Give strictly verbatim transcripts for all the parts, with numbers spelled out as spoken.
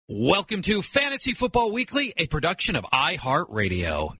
Welcome to Fantasy Football Weekly, a production of iHeartRadio.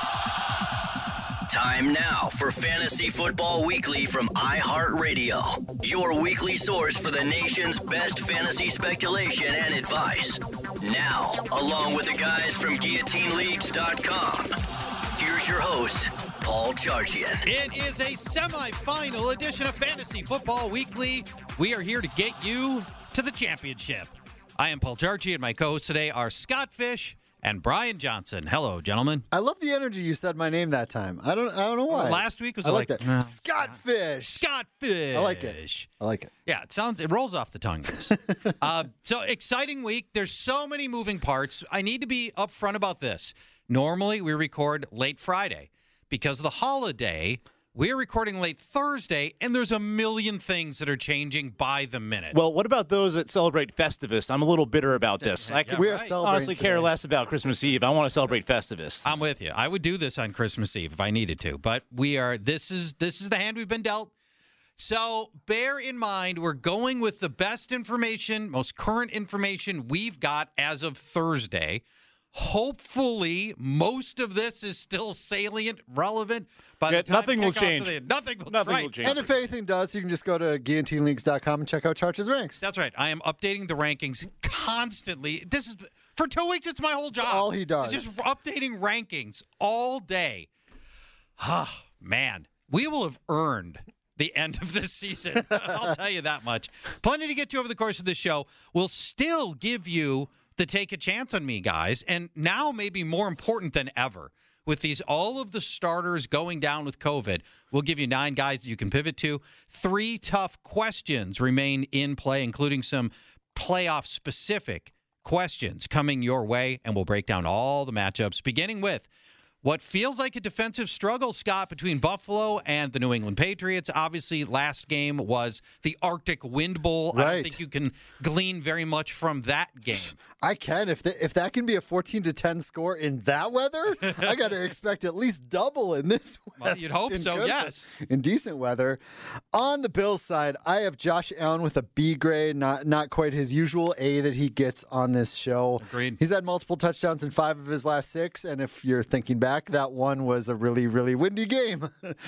Time now for Fantasy Football Weekly from iHeartRadio, your weekly source for the nation's best fantasy speculation and advice. Now, along with the guys from guillotine leagues dot com, here's your host, Paul Charchian. It is a semifinal edition of Fantasy Football Weekly. We are here to get you to the championship. I am Paul Charchian, and my co-hosts today are Scott Fish and Brian Johnson. Hello, gentlemen. I love the energy you said my name that time. I don't I don't know why. Well, last week was I like, like that. uh, Scott Fish. Scott Fish. I like it. I like it. Yeah, it sounds, it rolls off the tongue. uh, so, exciting week. There's so many moving parts. I need to be upfront about this. Normally, we record late Friday. Because of the holiday, we're recording late Thursday, and there's a million things that are changing by the minute. Well, what about those that celebrate Festivus? I'm a little bitter about this. I could We are right. celebrating honestly care today. less about Christmas Eve. I want to celebrate Festivus. I'm with you. I would do this on Christmas Eve if I needed to, but we are. This is this is the hand we've been dealt. So bear in mind, we're going with the best information, most current information we've got as of Thursday. Hopefully, most of this is still salient, relevant. By Yeah, the time nothing will kickoff's change. today. Nothing will, Nothing right. will change. And if anything does, you can just go to guillotine leagues dot com and check out Charch's ranks. That's right. I am updating the rankings constantly. This is for two weeks. It's my whole job. all he does. It's just updating rankings all day. Ah, man, we will have earned the end of this season. I'll tell you that much. Plenty to get to over the course of the show. We'll still give you the take a chance on me, guys, and now maybe more important than ever. With these, all of the starters going down with COVID, we'll give you nine guys that you can pivot to. Three tough questions remain in play, including some playoff-specific questions coming your way, and we'll break down all the matchups, beginning with what feels like a defensive struggle, Scott, between Buffalo and the New England Patriots. Obviously, last game was the Arctic Wind Bowl. I don't Right. think you can glean very much from that game. I can. If the, if that can be a fourteen to ten score in that weather, I got to expect at least double in this Well, weather. you'd hope in so, good- yes. In decent weather. On the Bills side, I have Josh Allen with a B grade, not not quite his usual A that he gets on this show. Agreed. He's had multiple touchdowns in five of his last six, and if you're thinking back, that one was a really, really windy game.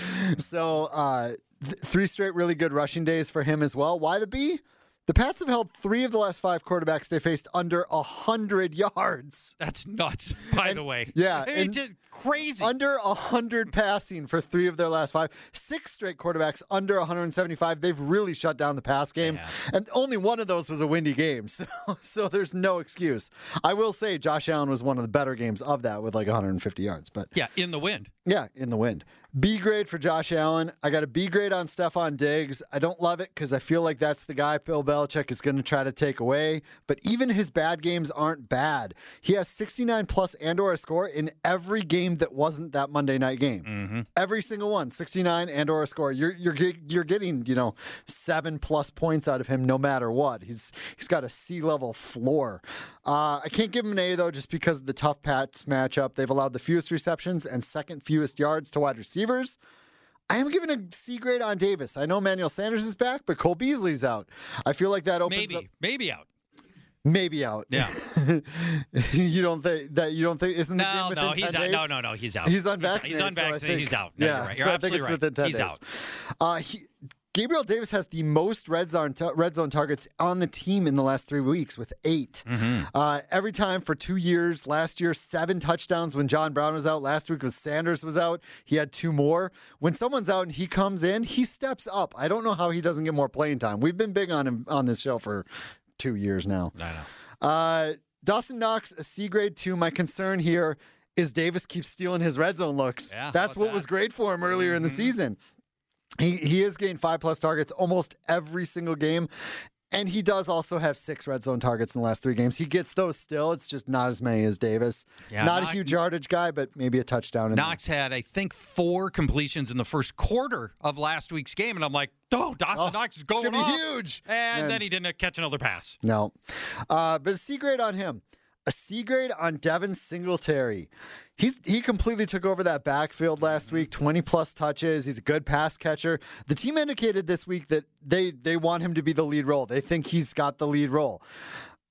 so uh, th- three straight really good rushing days for him as well. Why the B? The Pats have held three of the last five quarterbacks they faced under one hundred yards. That's nuts, by And- the way. yeah, It's and- just crazy. Under one hundred passing for three of their last five. Six straight quarterbacks under one hundred seventy-five. They've really shut down the pass game. Yeah. And only one of those was a windy game. So, so there's no excuse. I will say Josh Allen was one of the better games of that with like one hundred fifty yards. But yeah, in the wind. yeah, in the wind. B grade for Josh Allen. I got a B grade on Stephon Diggs. I don't love it because I feel like that's the guy Bill Belichick is going to try to take away. But even his bad games aren't bad. He has sixty-nine plus and or a score in every game that wasn't that Monday night game. Mm-hmm. Every single one, sixty-nine and or a score. You're you're ge- you're getting, you know, seven plus points out of him no matter what. He's he's got a C level floor. Uh, I can't give him an A though, just because of the tough Pats matchup. They've allowed the fewest receptions and second fewest yards to wide receivers. I am giving a C grade on Davis. I know Emmanuel Sanders is back, but Cole Beasley's out. I feel like that opens Maybe, up. maybe out. Maybe out. Yeah. you don't think that? You don't think? Isn't the game No, within no, ten he's out. days? No, no, no, he's out. He's He's unvaccinated. so I unvaccinated. think- He's out. No, yeah, you're right. so You're I think absolutely it's right. within ten He's days. out. Uh, he, Gabriel Davis has the most red zone ta- red zone targets on the team in the last three weeks with eight. Mm-hmm. Uh, every time for two years. Last year, seven touchdowns when John Brown was out. Last week when Sanders was out, he had two more. When someone's out and he comes in, he steps up. I don't know how he doesn't get more playing time. We've been big on him on this show for two years now. I know. Uh, Dawson Knox, a C grade two. My concern here is Davis keeps stealing his red zone looks. Yeah, That's about what that. was great for him earlier in the season. He he has gained five plus targets almost every single game. And he does also have six red zone targets in the last three games. He gets those still. It's just not as many as Davis. Yeah, not Knox- a huge yardage guy, but maybe a touchdown. In Knox had, I think, four completions in the first quarter of last week's game, and I'm like, oh, Dawson Oh, Knox is it's going gonna be off. huge. And Man. then he didn't catch another pass. No. Uh, but a C grade on him. A C grade on Devin Singletary. He's he completely took over that backfield last week, twenty plus touches. He's a good pass catcher. The team indicated this week that they they want him to be the lead role. They think he's got the lead role.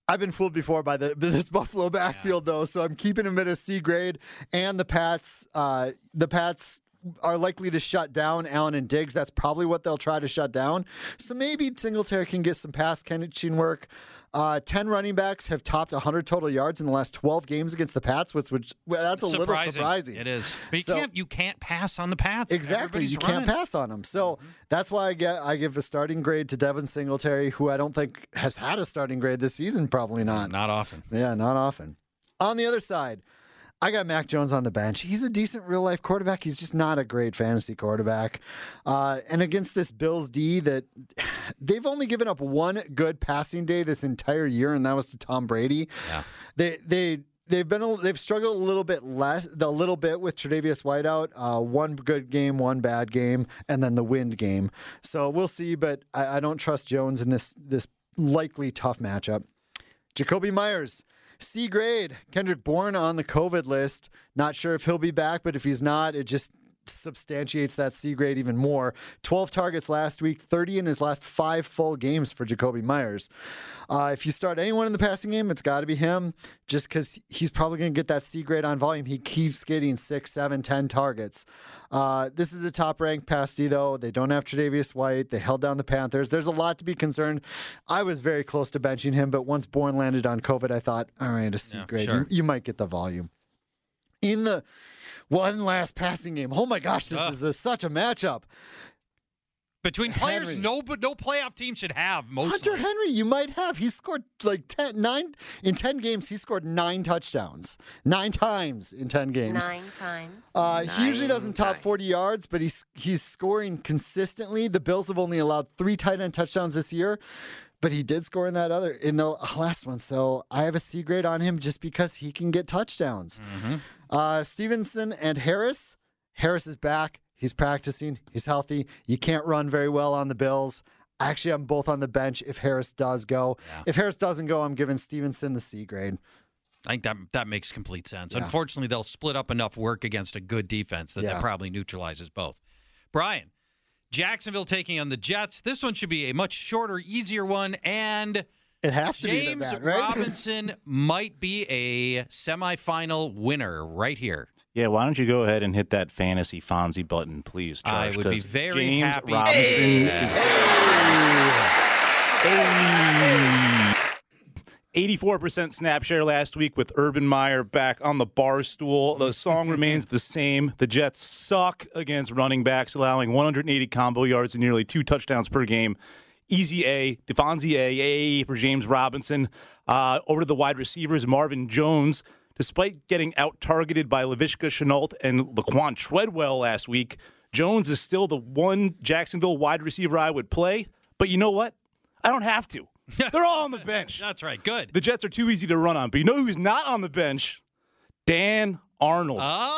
I've been fooled before by the this Buffalo backfield, yeah. though, so I'm keeping him at a C grade. And the Pats, uh, the Pats are likely to shut down Allen and Diggs. That's probably what they'll try to shut down. So maybe Singletary can get some pass catching work. Uh, ten running backs have topped one hundred total yards in the last twelve games against the Pats, which, which well, that's a surprising. little surprising. It is. But you, so, can't, you can't pass on the Pats. Exactly. Everybody's you running. can't pass on them. So mm-hmm. that's why I get I give a starting grade to Devin Singletary, who I don't think has had a starting grade this season. Probably not. Not often. Yeah, not often. On the other side, I got Mac Jones on the bench. He's a decent real-life quarterback. He's just not a great fantasy quarterback. Uh, and against this Bills D, that they've only given up one good passing day this entire year, and that was to Tom Brady. Yeah. They they they've been a, they've struggled a little bit less, a little bit with Tre'Davious White out. Uh, one good game, one bad game, and then the wind game. So we'll see. But I, I don't trust Jones in this this likely tough matchup. Jacoby Myers. C grade. Kendrick Bourne on the COVID list. Not sure if he'll be back, but if he's not, it just substantiates that C grade even more. twelve targets last week, thirty in his last five full games for Jacoby Myers. Uh, if you start anyone in the passing game, it's got to be him, just because he's probably going to get that C grade on volume. He keeps getting six, seven, ten targets. Uh, this is a top-ranked pass D, though. They don't have Tre'Davious White. They held down the Panthers. There's a lot to be concerned. I was very close to benching him, but once Bourne landed on COVID, I thought, all right, a C yeah, grade. Sure. You, you might get the volume. In the one last passing game. Oh, my gosh, this uh. is a, such a matchup. Between players Henry. no but no playoff team should have mostly. Hunter Henry, you might have. He scored like ten, nine in ten games. He scored nine touchdowns, nine times in ten games. Nine times. Uh, nine he usually doesn't top times. forty yards, but he's he's scoring consistently. The Bills have only allowed three tight end touchdowns this year, but he did score in that other in the last one. So I have a C grade on him just because he can get touchdowns. Mm-hmm. Uh, Stevenson and Harris. Harris is back. He's practicing. He's healthy. You can't run very well on the Bills. Actually, I'm both on the bench if Harris does go. Yeah. If Harris doesn't go, I'm giving Stevenson the C grade. I think that that makes complete sense. Yeah. Unfortunately, they'll split up enough work against a good defense that Yeah. that probably neutralizes both. Brian, Jacksonville taking on the Jets. This one should be a much shorter, easier one, and It has to James be that bad, right? Robinson might be a semifinal winner right here. Yeah, why don't you go ahead and hit that fantasy Fonzie button, please, Josh? I would be 'cause very James happy. Robinson Hey. is Hey. eighty-four percent snap share last week with Urban Meyer back on the bar stool. The song remains the same. The Jets suck against running backs, allowing one hundred eighty combo yards and nearly two touchdowns per game. Easy A, Fonzie A, A for James Robinson. Uh, over to the wide receivers, Marvin Jones. Despite getting out-targeted by Laviska Shenault and Laquan Treadwell last week, Jones is still the one Jacksonville wide receiver I would play. But you know what? I don't have to. They're all on the bench. That's right. Good. The Jets are too easy to run on. But you know who's not on the bench? Dan Arnold.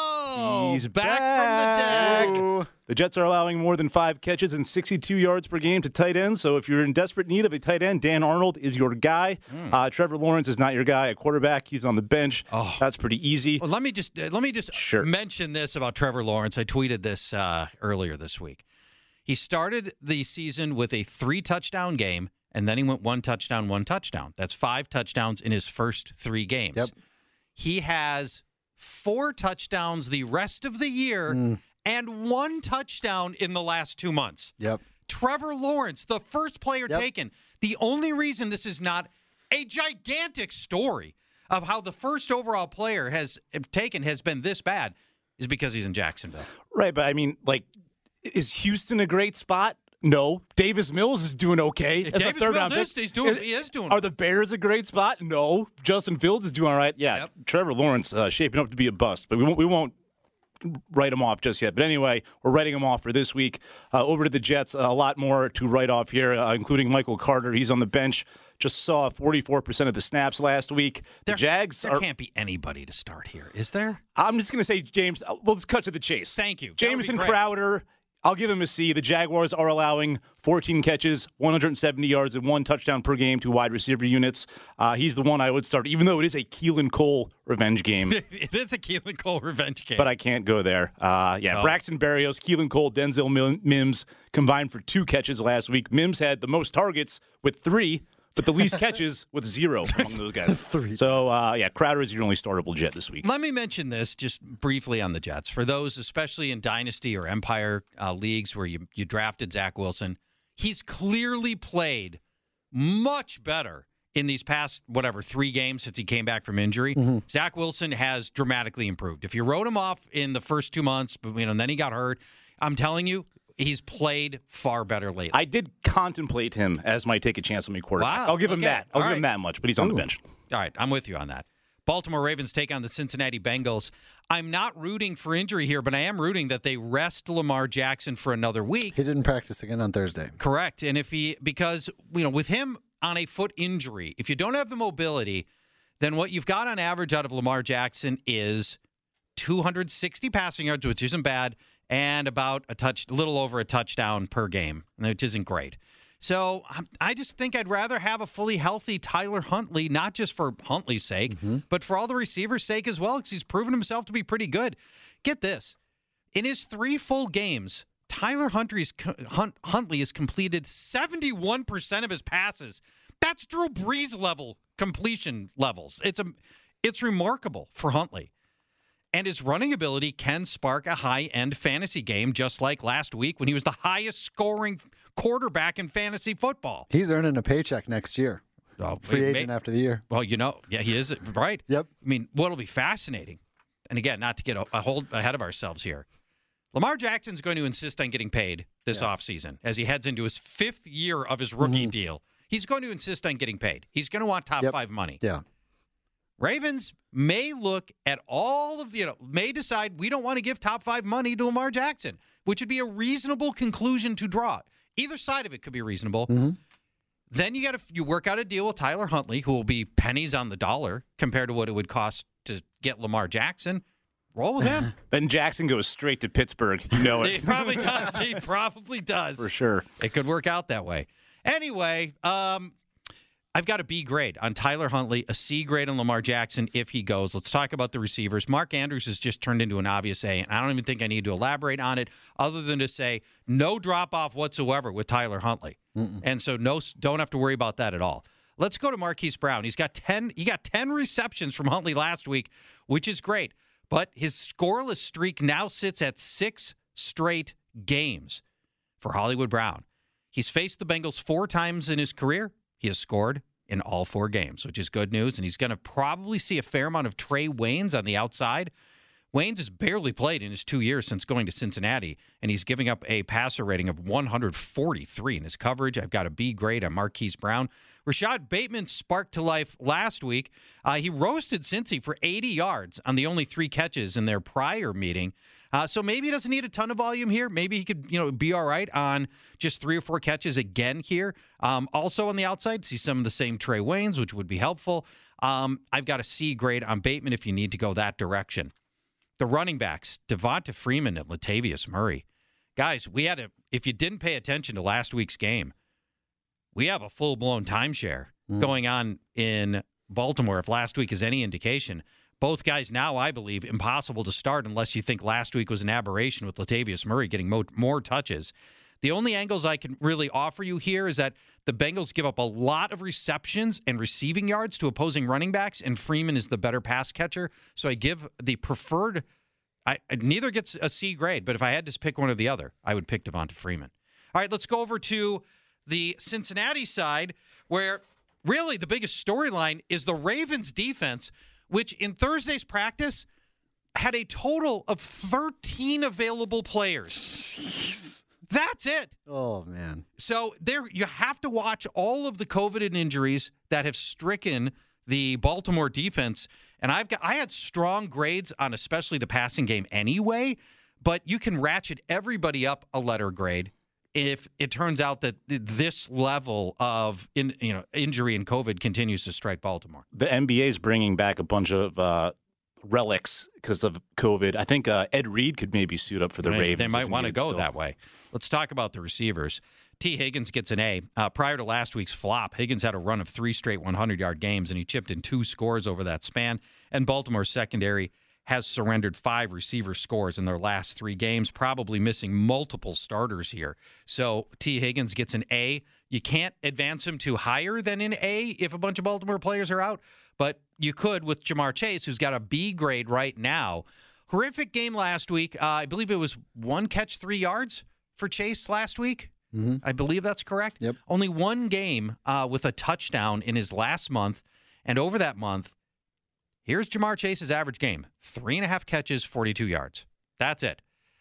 Oh, He's back, back. from the deck. Ooh. The Jets are allowing more than five catches and sixty-two yards per game to tight ends. So if you're in desperate need of a tight end, Dan Arnold is your guy. Mm. Uh, Trevor Lawrence is not your guy at quarterback. He's on the bench. Oh. That's pretty easy. Well, let me just uh, let me just Sure. mention this about Trevor Lawrence. I tweeted this uh, earlier this week. He started the season with a three touchdown game, and then he went one touchdown, one touchdown. That's five touchdowns in his first three games. Yep. He has four touchdowns the rest of the year Mm. and one touchdown in the last two months. Yep. Trevor Lawrence, the first player Yep. taken. The only reason this is not a gigantic story of how the first overall player has taken has been this bad is because he's in Jacksonville. Right, but I mean, like, is Houston a great spot? No. Davis Mills is doing okay. As a Davis third Mills round pick. is, he's doing, he is doing Are the Bears a great spot? No. Justin Fields is doing all right. Yeah. Yep. Trevor Lawrence uh, shaping up to be a bust, but we won't. We won't write him off just yet. But anyway, we're writing him off for this week. Uh, over to the Jets, a lot more to write off here, uh, including Michael Carter. He's on the bench. Just saw forty-four percent of the snaps last week. The there, Jags there are. can't be anybody to start here, is there? I'm just going to say, James, uh, we'll just cut to the chase. Thank you. That would be Jamison great. Crowder, I'll give him a C. The Jaguars are allowing fourteen catches, one hundred seventy yards, and one touchdown per game to wide receiver units. Uh, he's the one I would start, even though it is a Keelan Cole revenge game. It is a Keelan Cole revenge game. But I can't go there. Uh, yeah, No. Braxton Berrios, Keelan Cole, Denzel Mim- Mims combined for two catches last week. Mims had the most targets with three, but the least catches with zero among those guys. Three. So, uh, yeah, Crowder is your only startable Jet this week. Let me mention this just briefly on the Jets. For those, especially in Dynasty or Empire uh, leagues where you, you drafted Zach Wilson, he's clearly played much better in these past, whatever, three games since he came back from injury. Mm-hmm. Zach Wilson has dramatically improved. If you wrote him off in the first two months, but you know, and then he got hurt, I'm telling you, he's played far better lately. I did contemplate him as my take a chance on me quarterback. Wow. I'll give him Okay. that. I'll All give right. him that much, but he's on Ooh. the bench. All right, I'm with you on that. Baltimore Ravens take on the Cincinnati Bengals. I'm not rooting for injury here, but I am rooting that they rest Lamar Jackson for another week. He didn't practice again on Thursday. Correct. And if he, because, you know, with him on a foot injury, if you don't have the mobility, then what you've got on average out of Lamar Jackson is two hundred sixty passing yards, which isn't bad, and about a touch, a little over a touchdown per game, which isn't great. So I just think I'd rather have a fully healthy Tyler Huntley, not just for Huntley's sake, mm-hmm. but for all the receivers' sake as well, because he's proven himself to be pretty good. Get this. In his three full games, Tyler Huntley's, Hunt, Huntley has completed seventy-one percent of his passes. That's Drew Brees level completion levels. It's a, it's remarkable for Huntley. And his running ability can spark a high-end fantasy game, just like last week when he was the highest-scoring quarterback in fantasy football. He's earning a paycheck next year. Oh, Free may, agent after the year. Well, you know, yeah, he is, right? Yep. I mean, what'll be fascinating, and again, not to get a, a hold ahead of ourselves here, Lamar Jackson's going to insist on getting paid this yeah. offseason as he heads into his fifth year of his rookie mm-hmm. deal. He's going to insist on getting paid. He's going to want top yep. five money. Yeah. Ravens may look at all of the, you know, may decide we don't want to give top five money to Lamar Jackson, which would be a reasonable conclusion to draw. Either side of it could be reasonable. Mm-hmm. Then you got to you work out a deal with Tyler Huntley, who will be pennies on the dollar compared to what it would cost to get Lamar Jackson. Roll with him. Then Jackson goes straight to Pittsburgh. You know it. He probably does. He probably does. For sure. It could work out that way. Anyway, um, I've got a B grade on Tyler Huntley, a C grade on Lamar Jackson if he goes. Let's talk about the receivers. Mark Andrews has just turned into an obvious A, and I don't even think I need to elaborate on it other than to say no drop-off whatsoever with Tyler Huntley. Mm-mm. And so no, don't have to worry about that at all. Let's go to Marquise Brown. He's got ten, he got ten receptions from Huntley last week, which is great. But his scoreless streak now sits at six straight games for Hollywood Brown. He's faced the Bengals four times in his career. He has scored in all four games, which is good news. And he's going to probably see a fair amount of Trey Waynes on the outside. Waynes has barely played in his two years since going to Cincinnati, and he's giving up a passer rating of one hundred forty-three in his coverage. I've got a B grade on Marquise Brown. Rashad Bateman sparked to life last week. Uh, he roasted Cincy for eighty yards on the only three catches in their prior meeting. Uh, so maybe he doesn't need a ton of volume here. Maybe he could, you know, be all right on just three or four catches again here. Um, also on the outside, see some of the same Trey Waynes, which would be helpful. Um, I've got a C grade on Bateman if you need to go that direction. The running backs, Devonta Freeman and Latavius Murray. Guys, we had a, if you didn't pay attention to last week's game, we have a full-blown timeshare mm. going on in Baltimore, if last week is any indication. Both guys now, I believe, impossible to start unless you think last week was an aberration with Latavius Murray getting mo- more touches. The only angles I can really offer you here is that the Bengals give up a lot of receptions and receiving yards to opposing running backs, and Freeman is the better pass catcher. So I give the preferred I, – neither gets a C grade, but if I had to pick one or the other, I would pick Devonta Freeman. All right, let's go over to the Cincinnati side where really the biggest storyline is the Ravens defense, which in Thursday's practice had a total of thirteen available players. Jeez. That's it. Oh, man. So there, you have to watch all of the COVID and injuries that have stricken the Baltimore defense. And I've got I had strong grades on especially the passing game anyway, but you can ratchet everybody up a letter grade if it turns out that this level of in, you know injury and COVID continues to strike Baltimore. The N B A is bringing back a bunch of uh, relics because of COVID. I think uh, Ed Reed could maybe suit up for the they, Ravens. They might if want to go still. that way. Let's talk about the receivers. T. Higgins gets an A. Uh, prior to last week's flop, Higgins had a run of three straight hundred-yard games, and he chipped in two scores over that span. And Baltimore's secondary has surrendered five receiver scores in their last three games, probably missing multiple starters here. So T. Higgins gets an A. You can't advance him to higher than an A if a bunch of Baltimore players are out, but you could with Jamar Chase, who's got a B grade right now. Horrific game last week. Uh, I believe it was one catch, three yards for Chase last week. Mm-hmm. I believe that's correct. Yep. Only one game uh, with a touchdown in his last month, and over that month, here's Jamar Chase's average game. Three and a half catches, forty-two yards. That's it.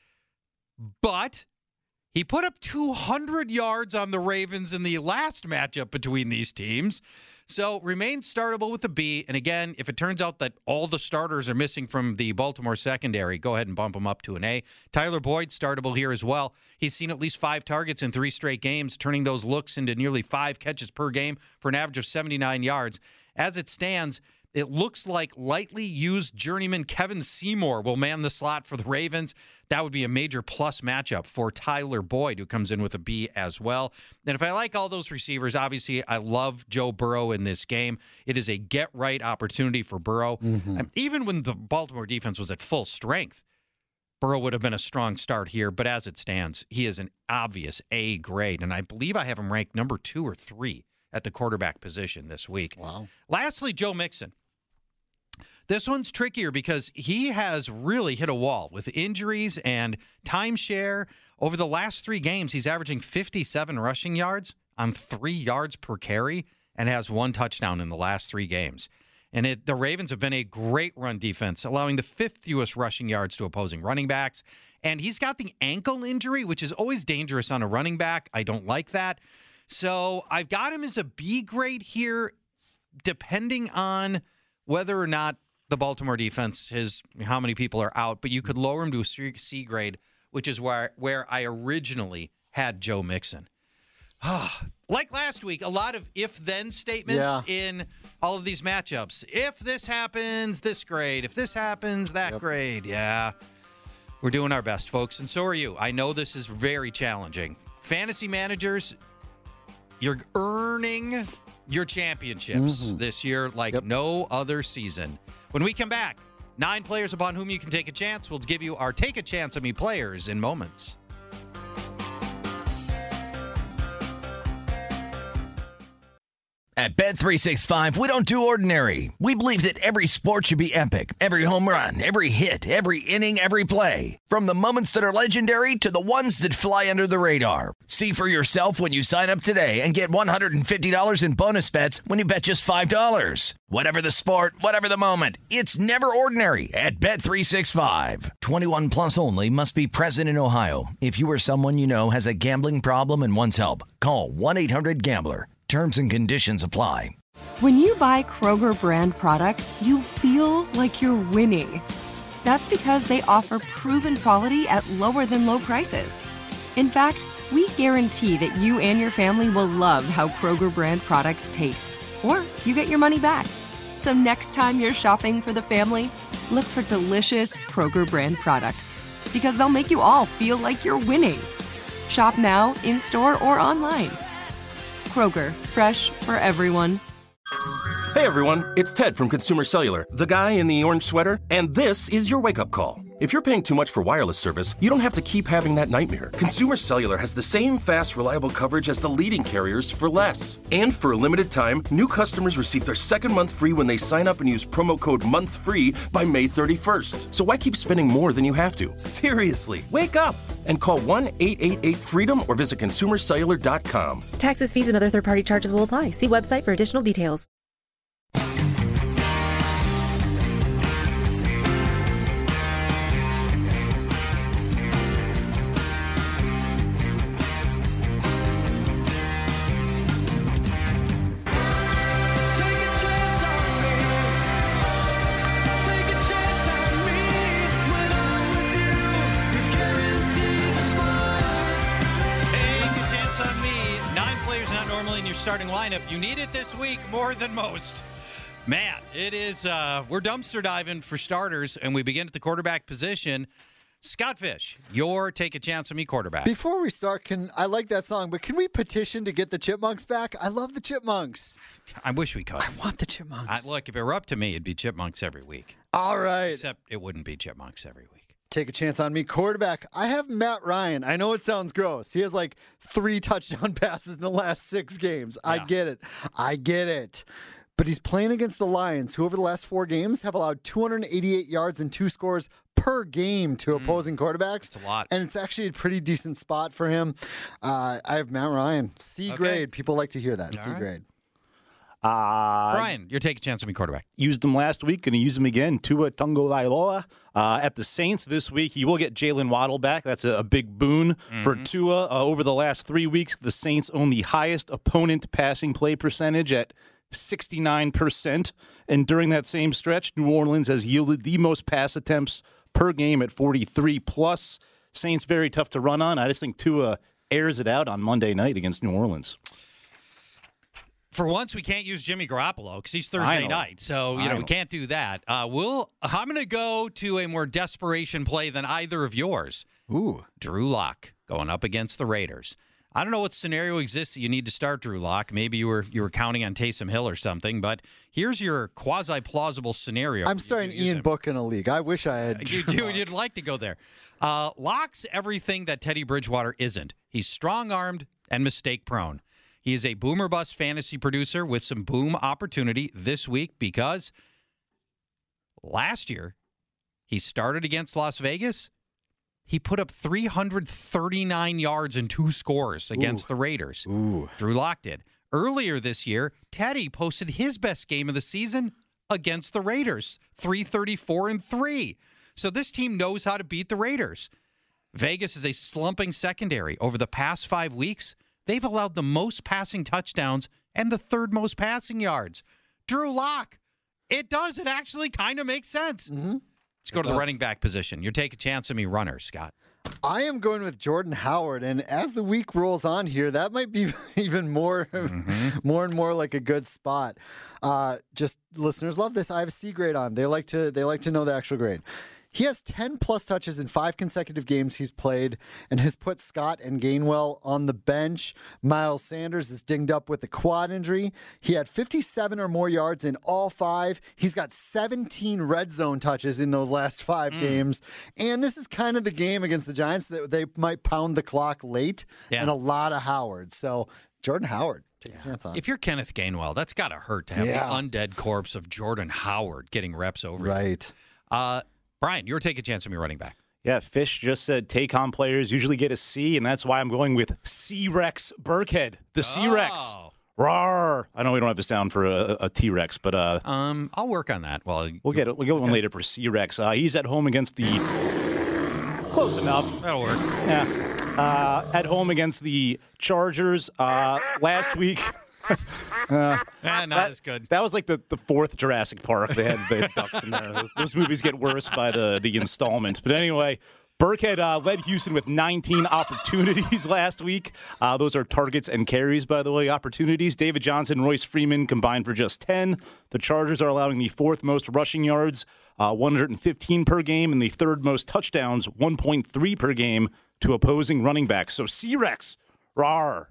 But he put up two hundred yards on the Ravens in the last matchup between these teams. So remains startable with a B. And again, if it turns out that all the starters are missing from the Baltimore secondary, go ahead and bump him up to an A. Tyler Boyd, startable here as well. He's seen at least five targets in three straight games, turning those looks into nearly five catches per game for an average of seventy-nine yards. As it stands, it looks like lightly used journeyman Kevin Seymour will man the slot for the Ravens. That would be a major plus matchup for Tyler Boyd, who comes in with a B as well. And if I like all those receivers, obviously I love Joe Burrow in this game. It is a get-right opportunity for Burrow. Mm-hmm. Um, even when the Baltimore defense was at full strength, Burrow would have been a strong start here. But as it stands, he is an obvious A grade. And I believe I have him ranked number two or three at the quarterback position this week. Wow. Lastly, Joe Mixon. This one's trickier because he has really hit a wall with injuries and timeshare. Over the last three games, he's averaging fifty-seven rushing yards on three yards per carry and has one touchdown in the last three games. And it, the Ravens have been a great run defense, allowing the fifth fewest rushing yards to opposing running backs. And he's got the ankle injury, which is always dangerous on a running back. I don't like that. So I've got him as a B grade here, depending on whether or not the Baltimore defense is how many people are out, but you could lower him to a C grade, which is where, where I originally had Joe Mixon. Like last week, a lot of if-then statements yeah. in all of these matchups. If this happens, this grade. If this happens, that yep. grade. Yeah, we're doing our best, folks, and so are you. I know this is very challenging. Fantasy managers, you're earning your championships mm-hmm. this year like yep. no other season. When we come back, nine players upon whom you can take a chance. We'll give you our Take a Chance on Me players in moments. At Bet three sixty-five, we don't do ordinary. We believe that every sport should be epic. Every home run, every hit, every inning, every play. From the moments that are legendary to the ones that fly under the radar. See for yourself when you sign up today and get one hundred fifty dollars in bonus bets when you bet just five dollars. Whatever the sport, whatever the moment, it's never ordinary at Bet three sixty-five. twenty-one plus only. Must be present in Ohio. If you or someone you know has a gambling problem and wants help, call one eight hundred gambler. Terms and conditions apply. When you buy Kroger brand products, you feel like you're winning. That's because they offer proven quality at lower than low prices. In fact, we guarantee that you and your family will love how Kroger brand products taste, or you get your money back. So next time you're shopping for the family, look for delicious Kroger brand products, because they'll make you all feel like you're winning. Shop now, in-store, or online. Kroger, fresh for everyone. Hey everyone, it's Ted from Consumer Cellular, the guy in the orange sweater, and this is your wake-up call. If you're paying too much for wireless service, you don't have to keep having that nightmare. Consumer Cellular has the same fast, reliable coverage as the leading carriers for less. And for a limited time, new customers receive their second month free when they sign up and use promo code MONTHFREE by May thirty-first. So why keep spending more than you have to? Seriously, wake up and call one eight eight eight FREEDOM or visit consumer cellular dot com. Taxes, fees, and other third-party charges will apply. See website for additional details. Starting lineup. You need it this week more than most. Man, it is, uh, we're dumpster diving for starters, and we begin at the quarterback position. Scott Fish, your Take a Chance on Me quarterback. Before we start, can I like that song, but can we petition to get the Chipmunks back? I love the Chipmunks. I wish we could. I want the Chipmunks. I, look, if it were up to me, it'd be Chipmunks every week. All right. Except it wouldn't be Chipmunks every week. Take a chance on me quarterback. I have Matt Ryan. I know it sounds gross. He has like three touchdown passes in the last six games. I Yeah. get it. I get it. But he's playing against the Lions, who over the last four games have allowed two hundred eighty-eight yards and two scores per game to opposing quarterbacks. That's a lot. And it's actually a pretty decent spot for him. Uh, I have Matt Ryan. C Okay. grade. People like to hear that. All C right. grade. Uh, Brian, your Take a Chance on Me quarterback. Used him last week, going to use him again. Tua Tagovailoa uh, at the Saints this week. He will get Jalen Waddle back. That's a, a big boon for Tua. Uh, over the last three weeks, the Saints own the highest opponent passing play percentage at sixty-nine percent. And during that same stretch, New Orleans has yielded the most pass attempts per game at forty-three plus. Saints very tough to run on. I just think Tua airs it out on Monday night against New Orleans. For once, we can't use Jimmy Garoppolo because he's I Thursday know. night. So, you I know, we know. can't do that. Uh, we'll, I'm going to go to a more desperation play than either of yours. Ooh. Drew Lock going up against the Raiders. I don't know what scenario exists that you need to start Drew Lock. Maybe you were you were counting on Taysom Hill or something, but here's your quasi-plausible scenario. I'm starting You could use Ian him. Book in a league. I wish I had. You do. You'd like to go there. Uh, Lock's everything that Teddy Bridgewater isn't. He's strong-armed and mistake-prone. He is a boomer bust fantasy producer with some boom opportunity this week because last year he started against Las Vegas. He put up three hundred thirty-nine yards and two scores against Ooh. the Raiders. Ooh. Drew Lock did. Earlier this year, Teddy posted his best game of the season against the Raiders, three thirty-four and three. So this team knows how to beat the Raiders. Vegas is a slumping secondary. Over the past five weeks, they've allowed the most passing touchdowns and the third most passing yards. Drew Lock, it does. It actually kind of makes sense. Mm-hmm. Let's go It to the does. running back position. You take a chance on me, runner, Scott. I am going with Jordan Howard, and as the week rolls on here, that might be even more, Mm-hmm. more and more like a good spot. Uh, just listeners love this. I have a C grade on. They like to they like to know the actual grade. He has ten plus touches in five consecutive games he's played and has put Scott and Gainwell on the bench. Miles Sanders is dinged up with a quad injury. He had fifty-seven or more yards in all five. He's got seventeen red zone touches in those last five games. And this is kind of the game against the Giants that they might pound the clock late Yeah. and a lot of Howard. So Jordan Howard, take a chance on. If you're Kenneth Gainwell, that's got to hurt to have Yeah. the undead corpse of Jordan Howard getting reps over you. Right. Uh, Brian, you're taking a chance on me running back. Yeah, Fish just said take-on players usually get a C, and that's why I'm going with C-Rex Burkhead, the C-Rex. Oh. Rawr. I know we don't have a sound for a, a T-Rex, but uh, Um, I'll work on that. Well, we'll get it. We'll get one later for C-Rex. Uh, he's at home against the close enough. That'll work. Yeah, uh, at home against the Chargers uh, last week. Eh, not that, as good. That was like the, the fourth Jurassic Park. They had the ducks in there. Those, those movies get worse by the the installments. But anyway. Burkhead uh, led Houston with nineteen opportunities last week. Uh, those are targets and carries, by the way, opportunities. David Johnson and Royce Freeman combined for just ten. The Chargers are allowing the fourth most rushing yards, uh, one hundred fifteen per game, and the third most touchdowns, one point three per game, to opposing running backs. So C-Rex, rawr.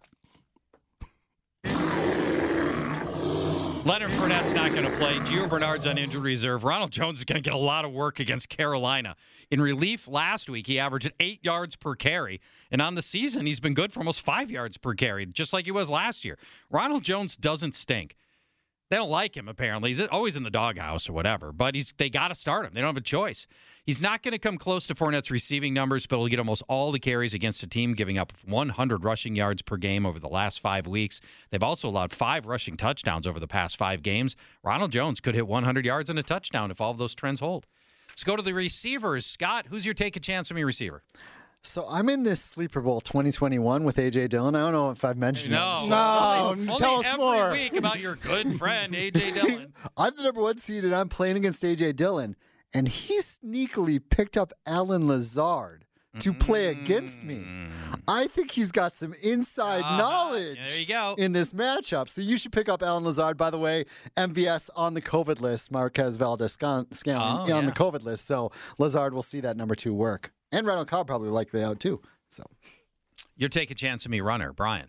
Leonard Fournette's not going to play. Gio Bernard's on injury reserve. Ronald Jones is going to get a lot of work against Carolina. In relief last week, he averaged eight yards per carry. And on the season, he's been good for almost five yards per carry, just like he was last year. Ronald Jones doesn't stink. They don't like him, apparently. He's always in the doghouse or whatever, but he's they got to start him. They don't have a choice. He's not going to come close to Fournette's receiving numbers, but he'll get almost all the carries against a team giving up one hundred rushing yards per game over the last five weeks. They've also allowed five rushing touchdowns over the past five games. Ronald Jones could hit one hundred yards and a touchdown if all of those trends hold. Let's go to the receivers. Scott, who's your take a chance on me receiver? So I'm in this Sleeper Bowl twenty twenty-one with A J Dillon. I don't know if I've mentioned No. it. No, Only, tell only us every more. week about your good friend, A J Dillon. I'm the number one seed, and I'm playing against A J Dillon, and he sneakily picked up Alan Lazard to play against me. I think he's got some inside Uh-huh. knowledge There you go. in this matchup. So you should pick up Alan Lazard. By the way, M V S on the COVID list, Marquez Valdez Scanlon Oh, on yeah. the COVID list. So Lazard will see that number two work. And Randall Cobb probably likely out too. So Your take a chance on me runner, Brian.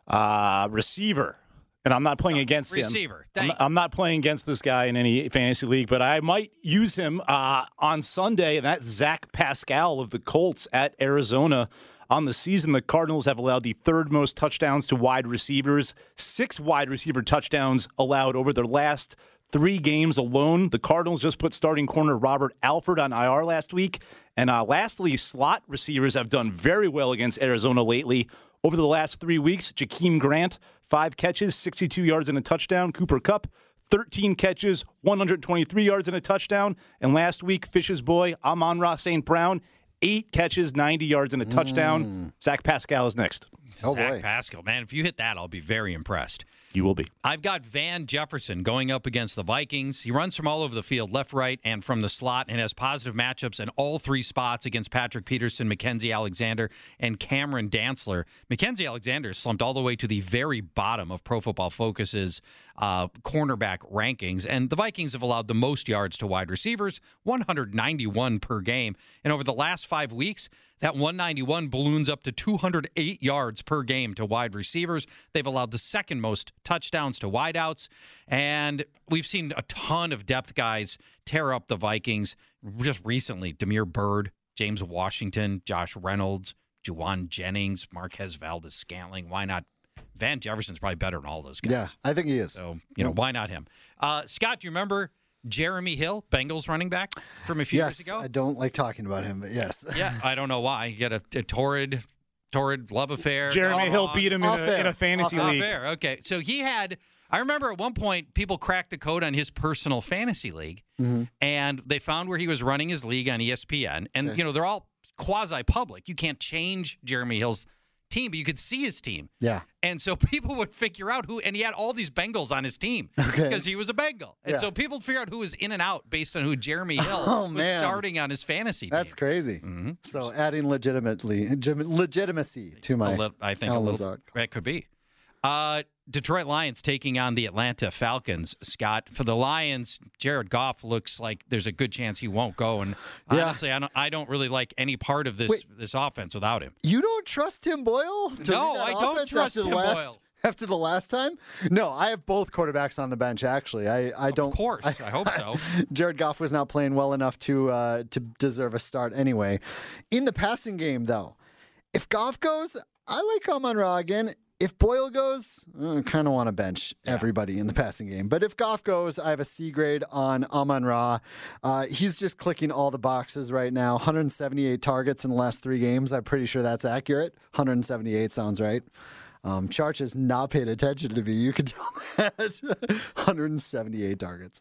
Uh, receiver. And I'm not playing against receiver. him. Receiver. I'm, I'm not playing against this guy in any fantasy league, but I might use him uh, on Sunday, and that's Zach Pascal of the Colts at Arizona. On the season, the Cardinals have allowed the third most touchdowns to wide receivers, six wide receiver touchdowns allowed over their last three games alone. The Cardinals just put starting corner Robert Alford on I R last week. And uh, lastly, slot receivers have done very well against Arizona lately. Over the last three weeks, Jakeem Grant, five catches, sixty-two yards and a touchdown. Cooper Kupp, thirteen catches, one hundred twenty-three yards and a touchdown. And last week, Fish's boy, Amon-Ra Saint Brown, eight catches, ninety yards and a touchdown. Mm. Zach Pascal is next. Oh, Zach boy. Pascal. Man, if you hit that, I'll be very impressed. You will be. I've got Van Jefferson going up against the Vikings. He runs from all over the field, left, right, and from the slot, and has positive matchups in all three spots against Patrick Peterson, Mackenzie Alexander, and Cameron Dantzler. Mackenzie Alexander slumped all the way to the very bottom of Pro Football Focus's uh, cornerback rankings, and the Vikings have allowed the most yards to wide receivers, one hundred ninety-one per game. And over the last five weeks, that one ninety-one balloons up to two hundred eight yards per game to wide receivers. They've allowed the second most touchdowns to wideouts. And we've seen a ton of depth guys tear up the Vikings. Just recently, Damiere Byrd, James Washington, Josh Reynolds, Juwan Jennings, Marquez Valdez-Scantling. Why not? Van Jefferson's probably better than all those guys. Yeah, I think he is. So, you know, why not him? Uh, Scott, do you remember Jeremy Hill, Bengals running back from a few yes, years ago? I don't like talking about him, but yes. Yeah, I don't know why. You got a, a torrid, torrid love affair. Jeremy Hill beat him in a, in a fantasy Off league. air. Okay, so he had. I remember at one point people cracked the code on his personal fantasy league, mm-hmm. and they found where he was running his league on E S P N. And okay. you know they're all quasi-public. You can't change Jeremy Hill's team, but you could see his team. Yeah. And so people would figure out who, and he had all these Bengals on his team okay. because he was a Bengal. And yeah. so people would figure out who was in and out based on who Jeremy Hill oh, was man. starting on his fantasy team. That's crazy. Mm-hmm. So adding legitimately legitimacy to my li- I think a little, that could be. Uh, Detroit Lions taking on the Atlanta Falcons. Scott, for the Lions, Jared Goff looks like there's a good chance he won't go. And yeah. honestly, I don't, I don't really like any part of this Wait, this offense without him. You don't trust Tim Boyle? To no, I don't trust Tim last, Boyle. After the last time? No, I have both quarterbacks on the bench, actually. I, I don't. Of course. I, I hope so. Jared Goff was not playing well enough to uh, to deserve a start anyway. In the passing game, though, if Goff goes, I like Amon-Ra again. If Boyle goes, I kind of want to bench yeah. everybody in the passing game. But if Goff goes, I have a C grade on Amon-Ra. Uh, he's just clicking all the boxes right now. one hundred seventy-eight targets in the last three games. I'm pretty sure that's accurate. one hundred seventy-eight sounds right. Um, Charch has not paid attention to me. You can tell that. one hundred seventy-eight targets.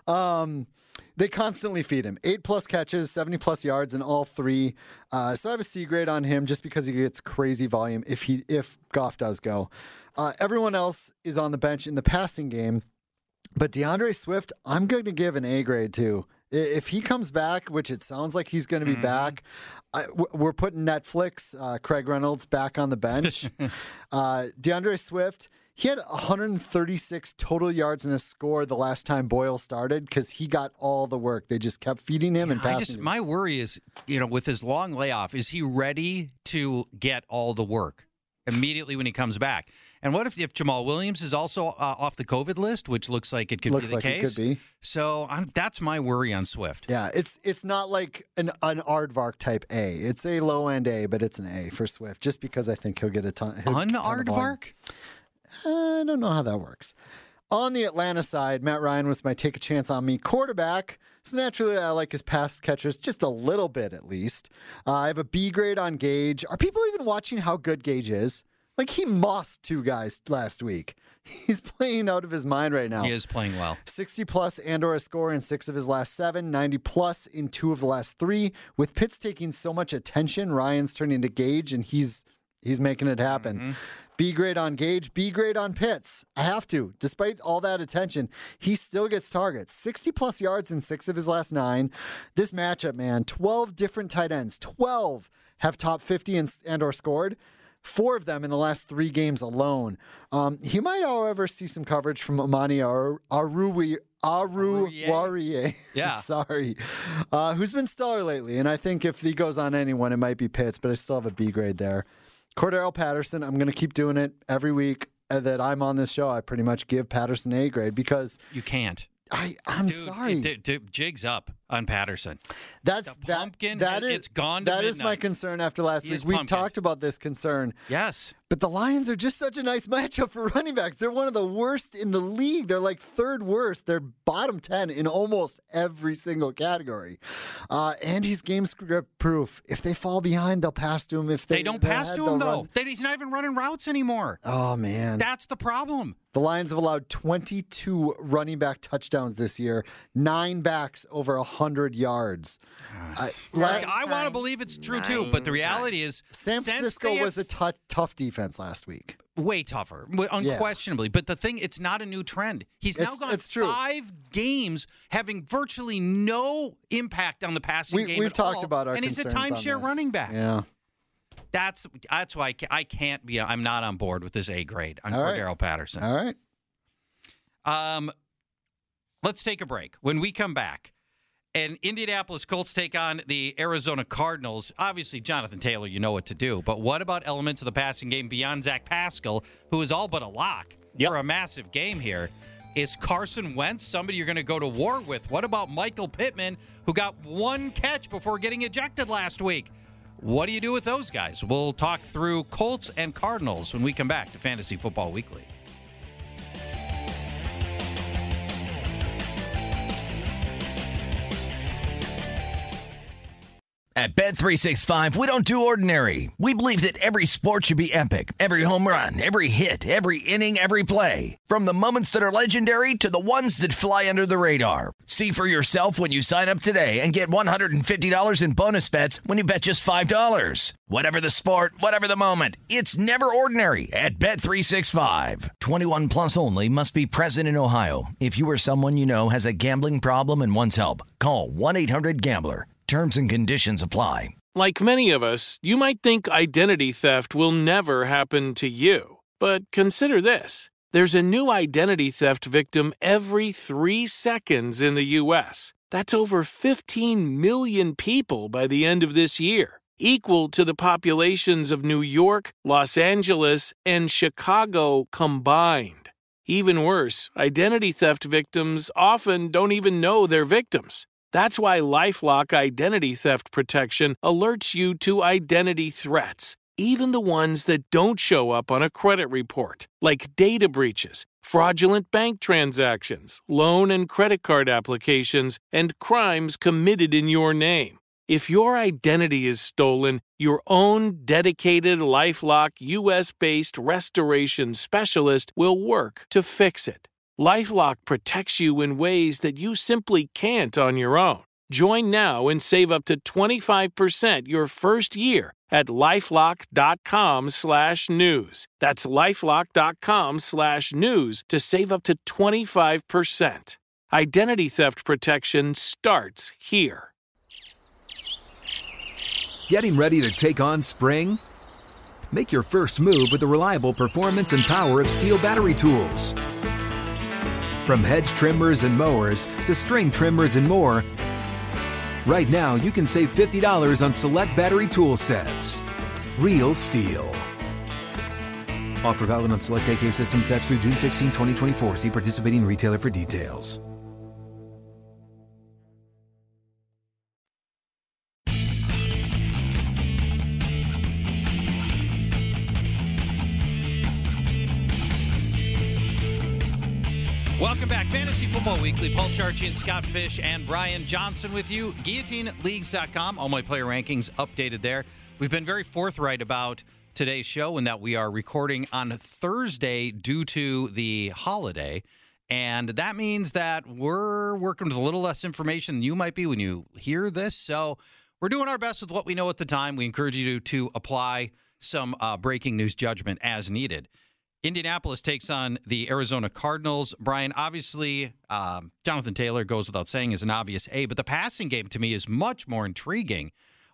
Um, they constantly feed him. Eight plus catches, seventy plus yards in all three. Uh, so I have a C grade on him just because he gets crazy volume if he if Goff does go. Uh, everyone else is on the bench in the passing game. But DeAndre Swift, I'm going to give an A grade to. If he comes back, which it sounds like he's going to be mm-hmm. back, I, we're putting Netflix, uh, Craig Reynolds back on the bench. uh, DeAndre Swift, he had one hundred thirty-six total yards and a score the last time Boyle started because he got all the work. They just kept feeding him yeah, and passing I just, him. My worry is, you know, with his long layoff, is he ready to get all the work immediately when he comes back? And what if, if Jamal Williams is also uh, off the COVID list, which looks like it could looks be the like case? It could be. So I'm, that's my worry on Swift. Yeah, it's it's not like an, an Aardvark type A. It's a low end A, but it's an A for Swift, just because I think he'll get a ton. Un Aardvark? I don't know how that works. On the Atlanta side, Matt Ryan was my take a chance on me quarterback. So naturally, I like his pass catchers just a little bit at least. Uh, I have a B grade on Gage. Are people even watching how good Gage is? Like, he mossed two guys last week. He's playing out of his mind right now. He is playing well. sixty plus and or a score in six of his last seven, ninety plus in two of the last three. With Pitts taking so much attention, Ryan's turning to Gage, and he's he's making it happen. Mm-hmm. B grade on Gage, B grade on Pitts. I have to. Despite all that attention, he still gets targets. sixty plus yards in six of his last nine. This matchup, man, twelve different tight ends. twelve have top fifty and, and or scored. Four of them in the last three games alone. Um, he might, however, see some coverage from Amani Ar- Arui- Aruwariye. Yeah. Sorry. Uh, who's been stellar lately. And I think if he goes on anyone, it might be Pitts, but I still have a B grade there. Cordero Patterson, I'm going to keep doing it every week that I'm on this show. I pretty much give Patterson a grade because you can't. I, I'm dude, sorry. It, dude, jigs up on Patterson. That's the pumpkin. That, that is, it's gone to That midnight. is my concern after last He week. is We pumpkin. talked about this concern. Yes. But the Lions are just such a nice matchup for running backs. They're one of the worst in the league. They're like third worst. They're bottom ten in almost every single category. Uh, and he's game script proof. If they fall behind, they'll pass to him. If they, They don't they're pass ahead, to him, they'll though. run. They, he's not even running routes anymore. Oh, man. That's the problem. The Lions have allowed twenty-two running back touchdowns this year, nine backs over one hundred yards. I, Like, la- I want to believe it's true, too, but the reality is San since Francisco they was a have- tou- tough defense last week. way tougher, unquestionably. But the thing, it's not a new trend. He's now It's- gone it's true. five games having virtually no impact on the passing We, game we've at talked all, about our and he's a concerns on timeshare this. running back. Yeah. That's that's why I can't, I can't be. I'm not on board with this A grade on All right. Cordero Patterson. All right. Um, let's take a break. When we come back, and Indianapolis Colts take on the Arizona Cardinals. Obviously, Jonathan Taylor, you know what to do. But what about elements of the passing game beyond Zach Pascal, who is all but a lock Yep. for a massive game here? Is Carson Wentz somebody you're going to go to war with? What about Michael Pittman, who got one catch before getting ejected last week? What do you do with those guys? We'll talk through Colts and Cardinals when we come back to Fantasy Football Weekly. At Bet three sixty-five, we don't do ordinary. We believe that every sport should be epic. Every home run, every hit, every inning, every play. From the moments that are legendary to the ones that fly under the radar. See for yourself when you sign up today and get one hundred fifty dollars in bonus bets when you bet just five dollars. Whatever the sport, whatever the moment, it's never ordinary at Bet three sixty-five. twenty-one plus only. Must be present in Ohio. If you or someone you know has a gambling problem and wants help, call one eight hundred gambler. Terms and conditions apply. Like many of us, you might think identity theft will never happen to you. But consider this. There's a new identity theft victim every three seconds in the U S. That's over fifteen million people by the end of this year, equal to the populations of New York, Los Angeles, and Chicago combined. Even worse, identity theft victims often don't even know they're victims. That's why LifeLock Identity Theft Protection alerts you to identity threats, even the ones that don't show up on a credit report, like data breaches, fraudulent bank transactions, loan and credit card applications, and crimes committed in your name. If your identity is stolen, your own dedicated LifeLock U S-based restoration specialist will work to fix it. LifeLock protects you in ways that you simply can't on your own. Join now and save up to twenty-five percent your first year at LifeLock.com slash news. That's LifeLock.com slash news to save up to twenty-five percent. Identity theft protection starts here. Getting ready to take on spring? Make your first move with the reliable performance and power of Steel battery tools. From hedge trimmers and mowers to string trimmers and more, right now you can save fifty dollars on select battery tool sets. Real Steel. Offer valid on select A K system sets through June sixteenth, twenty twenty-four. See participating retailer for details. Welcome back. Fantasy Football Weekly. Paul Charchi and Scott Fish and Brian Johnson with you. Guillotine Leagues dot com. All my player rankings updated there. We've been very forthright about today's show in that we are recording on Thursday due to the holiday. And that means that we're working with a little less information than you might be when you hear this. So we're doing our best with what we know at the time. We encourage you to, to apply some uh, breaking news judgment as needed. Indianapolis takes on the Arizona Cardinals. Brian, obviously, um, Jonathan Taylor goes without saying is an obvious A, but the passing game to me is much more intriguing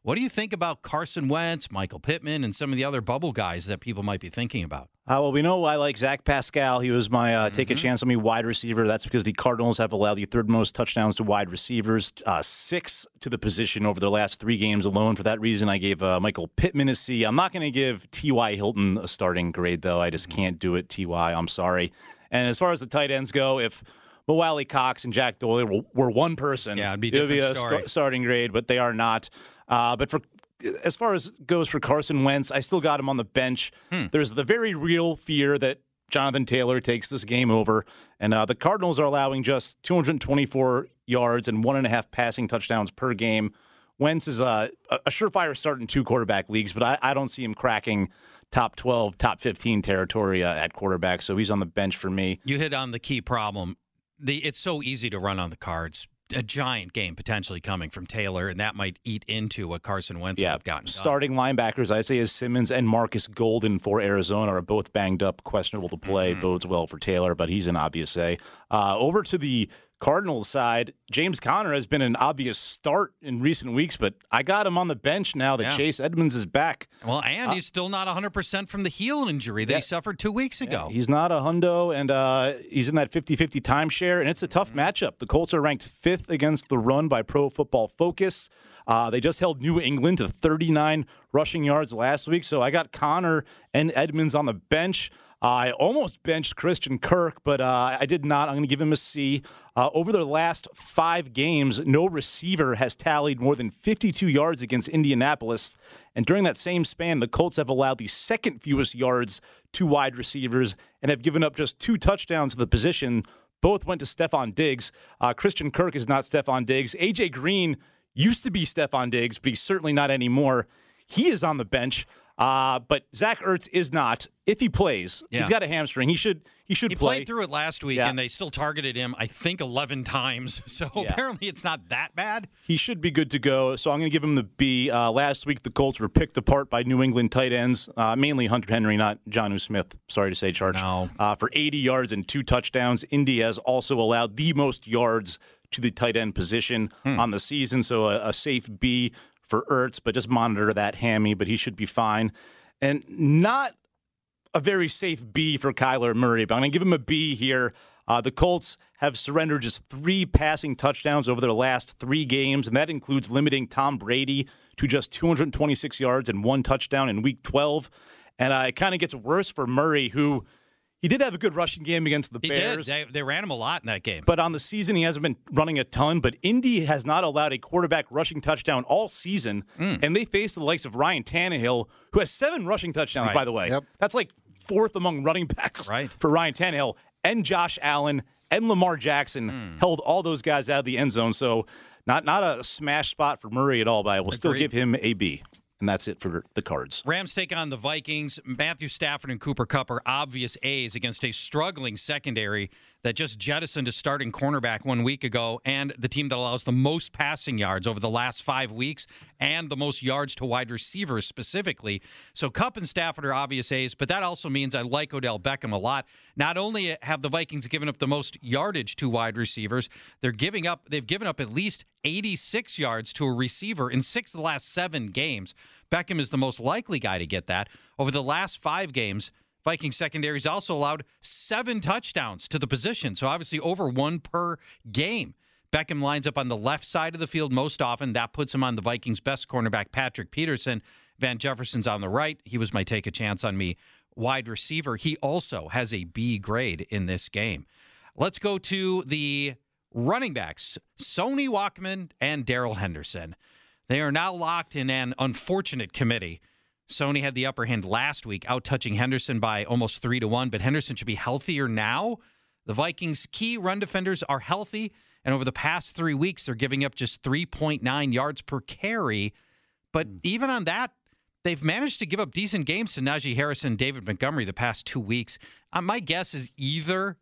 What do you think about Carson Wentz, Michael Pittman, and some of the other bubble guys that people might be thinking about? Uh, well, we know I like Zach Pascal. He was my uh, mm-hmm. take a chance on me wide receiver. That's because the Cardinals have allowed the third most touchdowns to wide receivers, uh, six to the position over the last three games alone. For that reason, I gave uh, Michael Pittman a C. I'm not going to give T Y. Hilton a starting grade, though. I just can't do it, T Y. I'm sorry. And as far as the tight ends go, if Mo Alley Cox and Jack Doyle were, were one person, yeah, it'd be, it would be a story. sc- starting grade, but they are not. Uh, but for as far as goes for Carson Wentz, I still got him on the bench. Hmm. There's the very real fear that Jonathan Taylor takes this game over, and uh, the Cardinals are allowing just two hundred twenty-four yards and one and a half passing touchdowns per game. Wentz is a, a surefire start in two quarterback leagues, but I, I don't see him cracking top twelve, top fifteen territory uh, at quarterback, so he's on the bench for me. You hit on the key problem. The It's so easy to run on the Cards. A giant game potentially coming from Taylor, and that might eat into what Carson Wentz yeah, would have gotten done. Starting linebackers, Isaiah Simmons and Marcus Golden for Arizona are both banged up, questionable to play. Mm-hmm. Bodes well for Taylor, but he's an obvious A. Uh, over to the Cardinals side, James Conner has been an obvious start in recent weeks, but I got him on the bench now that yeah. Chase Edmonds is back. Well, and uh, he's still not one hundred percent from the heel injury that yeah. he suffered two weeks ago. Yeah, he's not a hundo, and uh, he's in that fifty-fifty timeshare, and it's a tough mm-hmm. matchup. The Colts are ranked fifth against the run by Pro Football Focus. Uh, they just held New England to thirty-nine rushing yards last week, so I got Conner and Edmonds on the bench. I almost benched Christian Kirk, but uh, I did not. I'm going to give him a C. Uh, over the last five games, no receiver has tallied more than fifty-two yards against Indianapolis. And during that same span, the Colts have allowed the second fewest yards to wide receivers and have given up just two touchdowns to the position. Both went to Stephon Diggs. Uh, Christian Kirk is not Stephon Diggs. A J Green used to be Stephon Diggs, but he's certainly not anymore. He is on the bench. Uh, but Zach Ertz is not. If he plays, yeah. he's got a hamstring. He should he should he play. He played through it last week, yeah. and they still targeted him, I think, eleven times. So yeah. apparently it's not that bad. He should be good to go. So I'm going to give him the B. Uh, last week, the Colts were picked apart by New England tight ends, uh, mainly Hunter Henry, not Jonnu Smith. Sorry to say, Charge. No. Uh, for eighty yards and two touchdowns. Indy has also allowed the most yards to the tight end position hmm. on the season, so a, a safe B for Ertz, but just monitor that hammy, but he should be fine. And not a very safe B for Kyler Murray, but I'm going to give him a B here. Uh, the Colts have surrendered just three passing touchdowns over their last three games, and that includes limiting Tom Brady to just two hundred twenty-six yards and one touchdown in Week twelve. And uh, it kind of gets worse for Murray, who he did have a good rushing game against the he Bears. Did. They, they ran him a lot in that game. But on the season, he hasn't been running a ton. But Indy has not allowed a quarterback rushing touchdown all season. Mm. And they face the likes of Ryan Tannehill, who has seven rushing touchdowns, right. by the way. Yep. That's like fourth among running backs right. for Ryan Tannehill. And Josh Allen and Lamar Jackson mm. held all those guys out of the end zone. So not, not a smash spot for Murray at all, but I will Agreed. still give him a B. And that's it for the Cards. Rams take on the Vikings. Matthew Stafford and Cooper Kupp are obvious A's against a struggling secondary that just jettisoned a starting cornerback one week ago, and the team that allows the most passing yards over the last five weeks and the most yards to wide receivers specifically. So Kupp and Stafford are obvious A's, but that also means I like Odell Beckham a lot. Not only have the Vikings given up the most yardage to wide receivers, they're giving up, they've given up at least eighty-six yards to a receiver in six of the last seven games. Beckham is the most likely guy to get that. Over the last five games, Vikings secondary's also allowed seven touchdowns to the position, so obviously over one per game. Beckham lines up on the left side of the field most often. That puts him on the Vikings' best cornerback, Patrick Peterson. Van Jefferson's on the right. He was my take a chance on me wide receiver. He also has a B grade in this game. Let's go to the running backs, Sony Walkman and Darrell Henderson. They are now locked in an unfortunate committee. Sony had the upper hand last week, out-touching Henderson by almost three to one, but Henderson should be healthier now. The Vikings' key run defenders are healthy, and over the past three weeks, they're giving up just three point nine yards per carry. But even on that, they've managed to give up decent games to Najee Harris and David Montgomery the past two weeks. Uh, my guess is either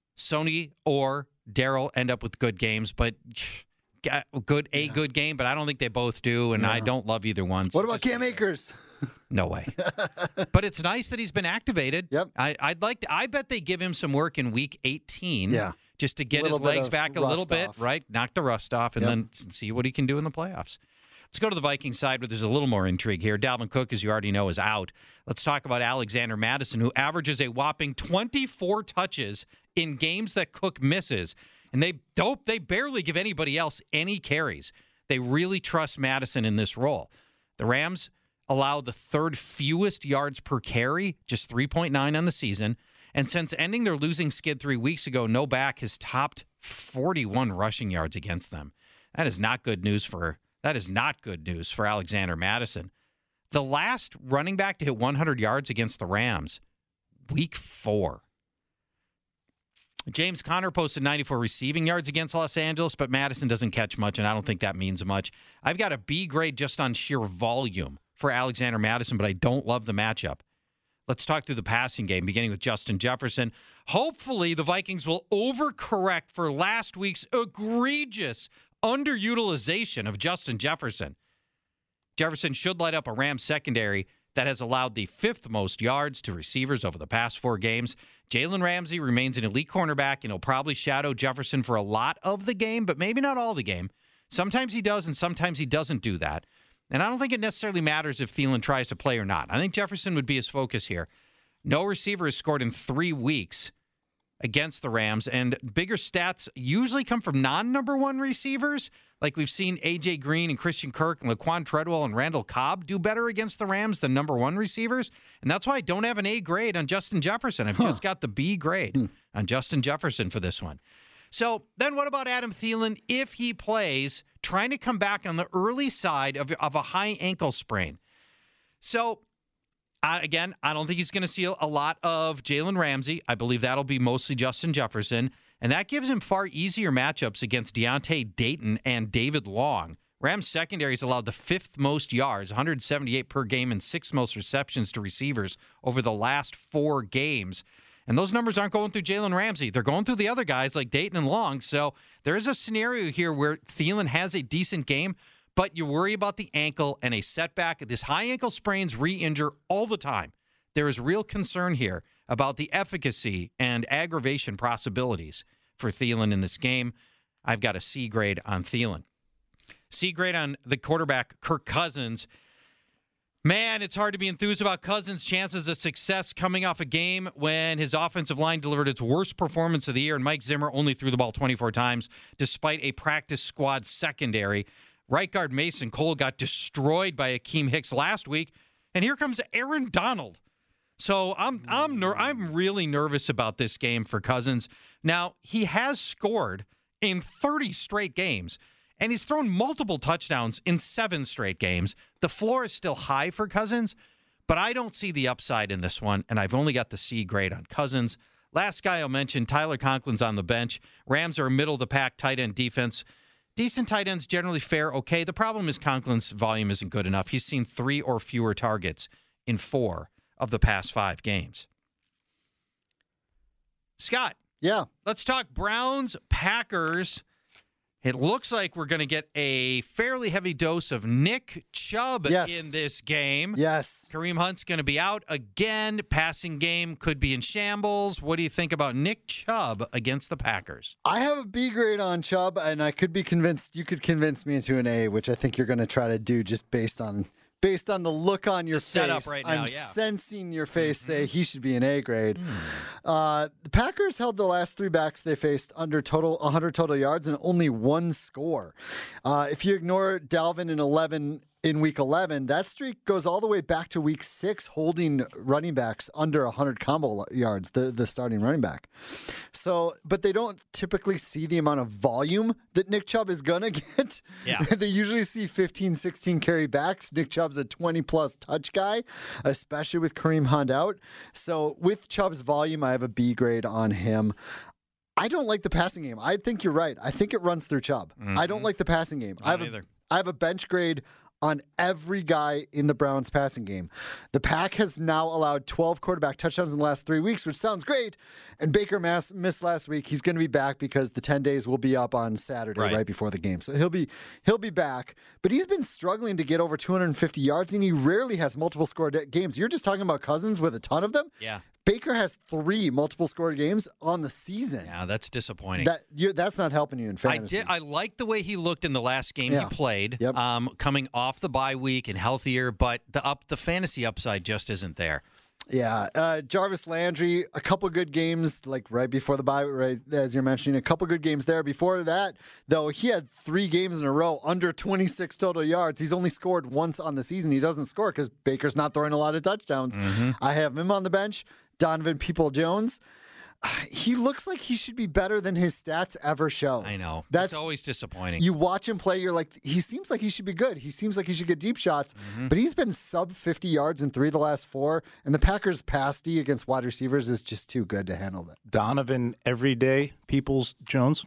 Sony or Darrell end up with good games, but good a yeah. good game, but I don't think they both do, and no. I don't love either one. What about Cam Akers? No way. But it's nice that he's been activated. Yep. I, I'd like to, I bet they give him some work in week eighteen. Yeah. Just to get his legs back a little bit, off. right? Knock the rust off, and yep. then see what he can do in the playoffs. Let's go to the Vikings side where there's a little more intrigue here. Dalvin Cook, as you already know, is out. Let's talk about Alexander Mattison, who averages a whopping twenty-four touches in games that Cook misses. And they dope, they barely give anybody else any carries. They really trust Mattison in this role. The Rams allow the third fewest yards per carry, just three point nine on the season. And since ending their losing skid three weeks ago, no back has topped forty-one rushing yards against them. That is not good news for that is not good news for Alexander Mattison. The last running back to hit one hundred yards against the Rams, week four. James Conner posted ninety-four receiving yards against Los Angeles, but Madison doesn't catch much, and I don't think that means much. I've got a B grade just on sheer volume for Alexander Mattison, but I don't love the matchup. Let's talk through the passing game, beginning with Justin Jefferson. Hopefully, the Vikings will overcorrect for last week's egregious underutilization of Justin Jefferson. Jefferson should light up a Rams secondary that has allowed the fifth most yards to receivers over the past four games. Jalen Ramsey remains an elite cornerback, and he'll probably shadow Jefferson for a lot of the game, but maybe not all the game. Sometimes he does, and sometimes he doesn't do that. And I don't think it necessarily matters if Thielen tries to play or not. I think Jefferson would be his focus here. No receiver has scored in three weeks against the Rams, and bigger stats usually come from non-number one receivers. Like we've seen A J Green and Christian Kirk and Laquan Treadwell and Randall Cobb do better against the Rams than number one receivers. And that's why I don't have an A grade on Justin Jefferson. I've huh. just got the B grade hmm. on Justin Jefferson for this one. So then what about Adam Thielen if he plays, trying to come back on the early side of, of a high ankle sprain? So, uh, again, I don't think he's going to see a lot of Jalen Ramsey. I believe that'll be mostly Justin Jefferson. And that gives him far easier matchups against Deontay Dayton and David Long. Rams secondary has allowed the fifth most yards, one hundred seventy-eight per game, and sixth most receptions to receivers over the last four games. And those numbers aren't going through Jalen Ramsey. They're going through the other guys like Dayton and Long. So there is a scenario here where Thielen has a decent game, but you worry about the ankle and a setback. This high ankle sprains re-injure all the time. There is real concern here about the efficacy and aggravation possibilities for Thielen in this game. I've got a C grade on Thielen. C grade on the quarterback, Kirk Cousins. Man, it's hard to be enthused about Cousins' chances of success coming off a game when his offensive line delivered its worst performance of the year, and Mike Zimmer only threw the ball twenty-four times despite a practice squad secondary. Right guard Mason Cole got destroyed by Akeem Hicks last week, and here comes Aaron Donald. So I'm I'm ner- I'm really nervous about this game for Cousins. Now, he has scored in thirty straight games, and he's thrown multiple touchdowns in seven straight games. The floor is still high for Cousins, but I don't see the upside in this one, and I've only got the C grade on Cousins. Last guy I'll mention, Tyler Conklin's on the bench. Rams are a middle-of-the-pack tight end defense. Decent tight ends generally fare okay. The problem is Conklin's volume isn't good enough. He's seen three or fewer targets in four of the past five games. Scott. Yeah. Let's talk Browns, Packers. It looks like we're going to get a fairly heavy dose of Nick Chubb yes. in this game. Yes. Kareem Hunt's going to be out again. Passing game could be in shambles. What do you think about Nick Chubb against the Packers? I have a B grade on Chubb, and I could be convinced, you could convince me into an A, which I think you're going to try to do just based on based on the look on your the face. Setup right now, I'm yeah. sensing your face mm-hmm. say he should be an A grade. Mm. Uh, the Packers held the last three backs they faced under total one hundred total yards and only one score. Uh, if you ignore Dalvin in eleven in week eleven, that streak goes all the way back to week six, holding running backs under one hundred combo yards, the, the starting running back. So, but they don't typically see the amount of volume that Nick Chubb is going to get. Yeah. They usually see fifteen, sixteen carry backs. Nick Chubb's a twenty-plus touch guy, especially with Kareem Hunt out. So with Chubb's volume, I have a B grade on him. I don't like the passing game. I think you're right. I think it runs through Chubb. Mm-hmm. I don't like the passing game. Not I have either. A, I have a bench grade on every guy in the Browns passing game. The Pack has now allowed twelve quarterback touchdowns in the last three weeks, which sounds great. And Baker Mass missed last week. He's going to be back because the ten days will be up on Saturday right. right before the game. So he'll be he'll be back. But he's been struggling to get over two hundred fifty yards, and he rarely has multiple score games. You're just talking about Cousins with a ton of them? Yeah. Baker has three multiple scored games on the season. Yeah, that's disappointing. That you, that's not helping you in fantasy. I did. I liked the way he looked in the last game Yeah. he played, Yep. um, coming off the bye week and healthier. But the up, the fantasy upside just isn't there. Yeah, uh, Jarvis Landry, a couple good games, like right before the bye, right as you're mentioning, a couple good games there. Before that, though, he had three games in a row under twenty-six total yards. He's only scored once on the season. He doesn't score because Baker's not throwing a lot of touchdowns. Mm-hmm. I have him on the bench. Donovan People-Jones. He looks like he should be better than his stats ever show. I know. That's it's always disappointing. You watch him play, you're like, he seems like he should be good. He seems like he should get deep shots, Mm-hmm. but he's been sub fifty yards in three of the last four, and the Packers' pass D against wide receivers is just too good to handle that. Donovan Everyday Peoples Jones.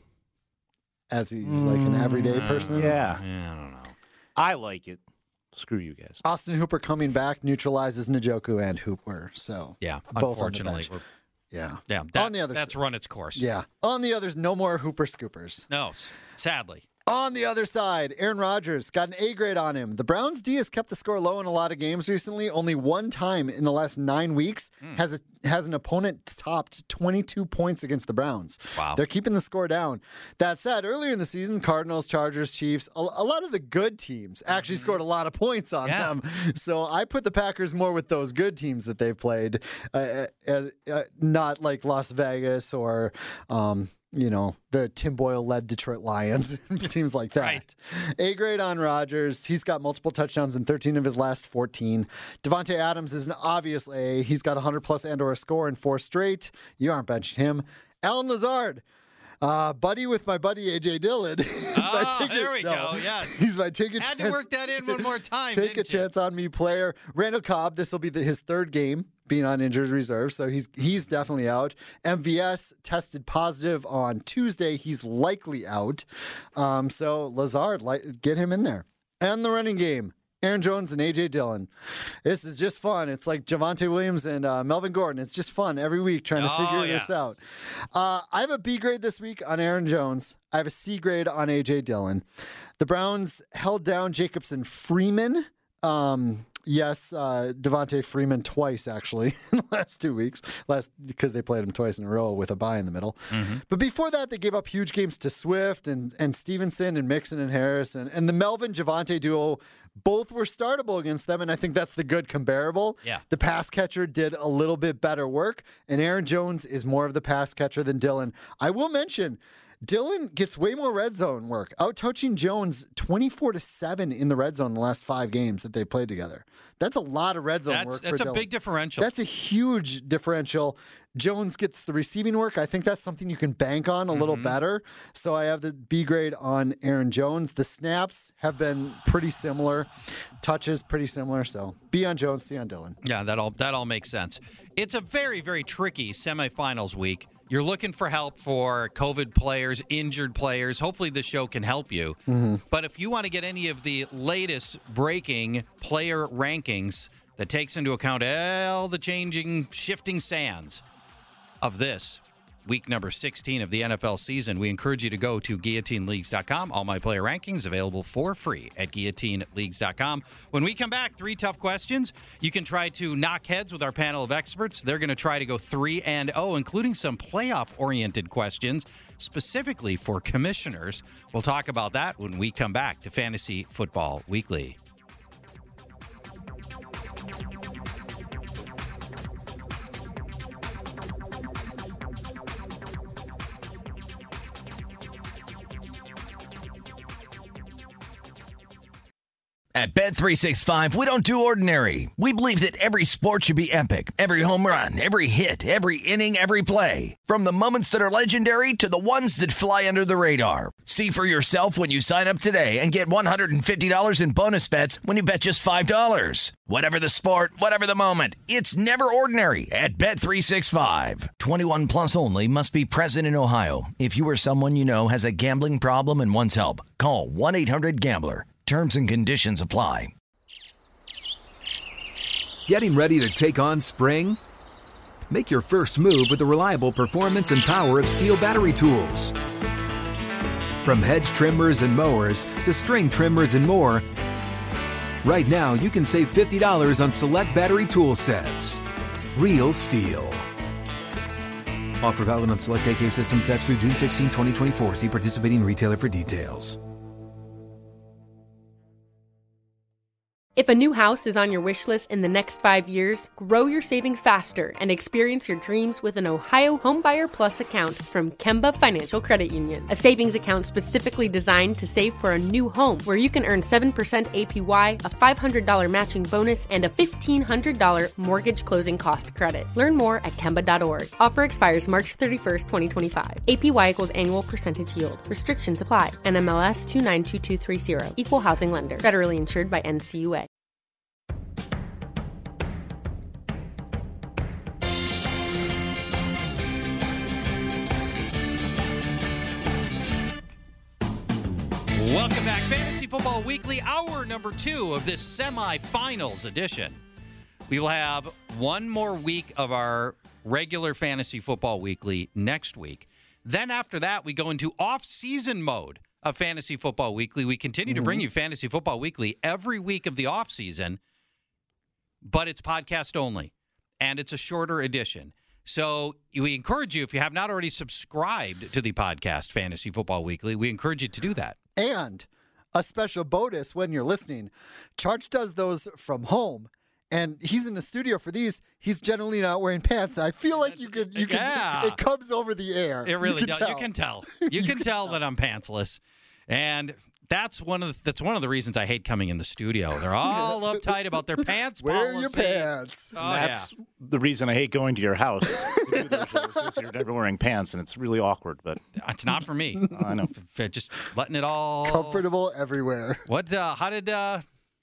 As he's like an everyday person. Yeah. Yeah, I don't know. I like it. Screw you guys. Austin Hooper coming back neutralizes Njoku and Hooper. So Yeah, both on the unfortunately. bench. we're- Yeah. Yeah, that, On the other that's side- run its course. Yeah. On the others, no more Hooper scoopers. No, s- sadly. On the other side, Aaron Rodgers got an A grade on him. The Browns D has kept the score low in a lot of games recently. Only one time in the last nine weeks Mm. has a, has an opponent topped twenty-two points against the Browns. Wow. They're keeping the score down. That said, earlier in the season, Cardinals, Chargers, Chiefs, a, a lot of the good teams actually scored a lot of points on Mm-hmm. Yeah. them. So I put the Packers more with those good teams that they've played, uh, uh, uh, not like Las Vegas or. Um, You know, the Tim Boyle-led Detroit Lions, teams like that. Right. A grade on Rodgers. He's got multiple touchdowns in thirteen of his last fourteen. Devontae Adams is an obvious A. He's got one hundred plus and or a score in four straight. You aren't benching him. Alan Lazard. Uh, buddy with my buddy A J Dillon. He's my Oh, ticket- there we no. go. Yeah. He's my take a Had chance. to work that in one more time. Take a didn't you? chance on me player. Randall Cobb, this will be the, his third game being on injured reserve, so he's he's definitely out. M V S tested positive on Tuesday. He's likely out. Um, so Lazard, like, get him in there. And the running game. Aaron Jones and A J Dillon. This is just fun. It's like Javonte Williams and uh, Melvin Gordon. It's just fun every week trying to Oh, figure yeah. this out. Uh, I have a B grade this week on Aaron Jones. I have a C grade on A J Dillon. The Browns held down Jacobson Freeman. Um, yes, uh, Devontae Freeman twice, actually, in the last two weeks, last because they played him twice in a row with a bye in the middle. Mm-hmm. But before that, they gave up huge games to Swift and, and Stevenson and Mixon and Harris. And, and the Melvin Javonte duo, both were startable against them, and I think that's the good comparable. Yeah. The pass catcher did a little bit better work, and Aaron Jones is more of the pass catcher than Dillon. I will mention, Dillon gets way more red zone work, out-touching Jones twenty-four to seven in the red zone in the last five games that they played together. That's a lot of red zone That's, work for that's a Dillon. big differential. That's a huge differential. Jones gets the receiving work. I think that's something you can bank on a little Mm-hmm. better. So I have the B grade on Aaron Jones. The snaps have been pretty similar. Touches pretty similar. So B on Jones, C on Dillon. Yeah, that all that all makes sense. It's a very, very tricky semifinals week. You're looking for help for COVID players, injured players. Hopefully this show can help you. Mm-hmm. But if you want to get any of the latest breaking player rankings that takes into account all the changing, shifting sands of this week number sixteen of the N F L season, we encourage you to go to guillotine leagues dot com. All my player rankings available for free at guillotine leagues dot com. When we come back, three tough questions. You can try to knock heads with our panel of experts. They're going to try to go three and oh, including some playoff-oriented questions, specifically for commissioners. We'll talk about that when we come back to Fantasy Football Weekly. At Bet three sixty-five, we don't do ordinary. We believe that every sport should be epic. Every home run, every hit, every inning, every play. From the moments that are legendary to the ones that fly under the radar. See for yourself when you sign up today and get one hundred fifty dollars in bonus bets when you bet just five dollars. Whatever the sport, whatever the moment, it's never ordinary at Bet three sixty-five. twenty-one plus only. Must be present in Ohio. If you or someone you know has a gambling problem and wants help, call one eight hundred gambler. Terms and conditions apply. Getting ready to take on spring? Make your first move with the reliable performance and power of Steel battery tools. From hedge trimmers and mowers to string trimmers and more, right now you can save fifty dollars on select battery tool sets. Real Steel. Offer valid on select A K system sets through June sixteenth, twenty twenty-four. See participating retailer for details. If a new house is on your wish list in the next five years, grow your savings faster and experience your dreams with an Ohio Homebuyer Plus account from Kemba Financial Credit Union. A savings account specifically designed to save for a new home where you can earn seven percent A P Y, a five hundred dollars matching bonus, and a fifteen hundred dollars mortgage closing cost credit. Learn more at kemba dot org. Offer expires March thirty-first, twenty twenty-five. A P Y equals annual percentage yield. Restrictions apply. N M L S two nine two two three zero. Equal housing lender. Federally insured by N C U A. Welcome back. Fantasy Football Weekly, hour number two of this semifinals edition. We will have one more week of our regular Fantasy Football Weekly next week. Then after that, we go into off-season mode of Fantasy Football Weekly. We continue mm-hmm. to bring you Fantasy Football Weekly every week of the off-season, but it's podcast only, and it's a shorter edition. So we encourage you, if you have not already subscribed to the podcast Fantasy Football Weekly, we encourage you to do that. And a special bonus when you're listening. Charge does those from home, and he's in the studio for these. He's generally not wearing pants. I feel like you could, you could, yeah. it comes over the air. It really you does. Tell. You can tell. You, you can, can tell, tell that I'm pantsless, and that's one of the, that's one of the reasons I hate coming in the studio. They're all uptight about their pants Wear policy. your pants. Oh, that's yeah. the reason I hate going to your house. To do those shows. You're never wearing pants, and it's really awkward. But it's not for me. I know. Just letting it all comfortable everywhere. What? Uh, how did? Uh,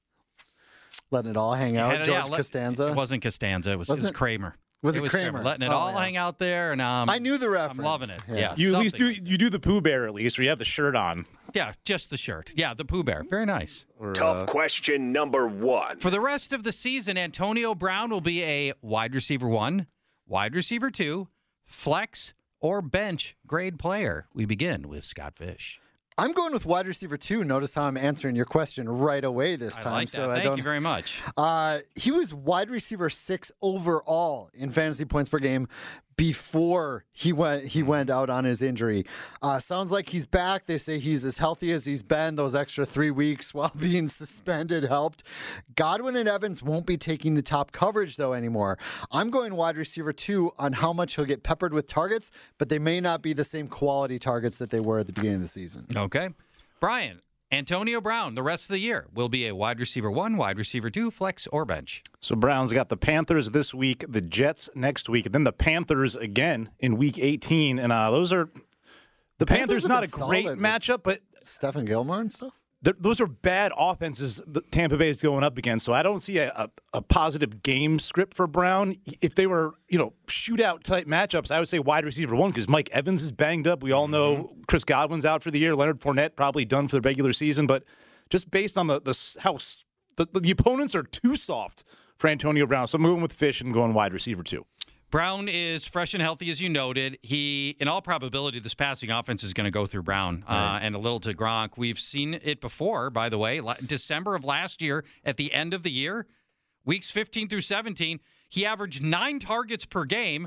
letting it all hang out. Had, George yeah, let, Costanza. It wasn't Costanza. It was, it was Kramer. Was it, it was Kramer? Kramer? Letting it oh, all yeah. hang out there, and um, I knew the reference. I'm loving it. Yeah, yeah. you something. at least do you do the Pooh Bear at least, where you have the shirt on. Yeah, just the shirt. Yeah, the Pooh Bear. Very nice. Or, Tough uh, question number one. For the rest of the season, Antonio Brown will be a wide receiver one, wide receiver two, flex, or bench grade player. We begin with Scott Fish. I'm going with wide receiver two. Notice how I'm answering your question right away this time. I like that. So Thank I don't, you very much. Uh, he was wide receiver six overall in fantasy points per game before he went he went out on his injury. Uh, sounds like he's back. They say he's as healthy as he's been. Those extra three weeks while being suspended helped. Godwin and Evans won't be taking the top coverage, though, anymore. I'm going wide receiver two on how much he'll get peppered with targets, but they may not be the same quality targets that they were at the beginning of the season. Okay. Brian, Antonio Brown, the rest of the year, will be a wide receiver one, wide receiver two, flex, or bench. So Brown's got the Panthers this week, the Jets next week, and then the Panthers again in week eighteen. And uh, those are the, the Panthers, Panthers not a great matchup, but Stephen Gilmore and stuff. Those are bad offenses that Tampa Bay is going up against. So I don't see a, a, a positive game script for Brown. If they were, you know, shootout type matchups, I would say wide receiver one because Mike Evans is banged up. We all know mm-hmm. Chris Godwin's out for the year. Leonard Fournette probably done for the regular season. But just based on the the how the, the opponents are too soft for Antonio Brown, so I'm moving with Fish and going wide receiver two. Brown is fresh and healthy, as you noted. He, in all probability, this passing offense is going to go through Brown uh, and a little to Gronk. We've seen it before, by the way. December of last year, at the end of the year, weeks fifteen through seventeen, he averaged nine targets per game,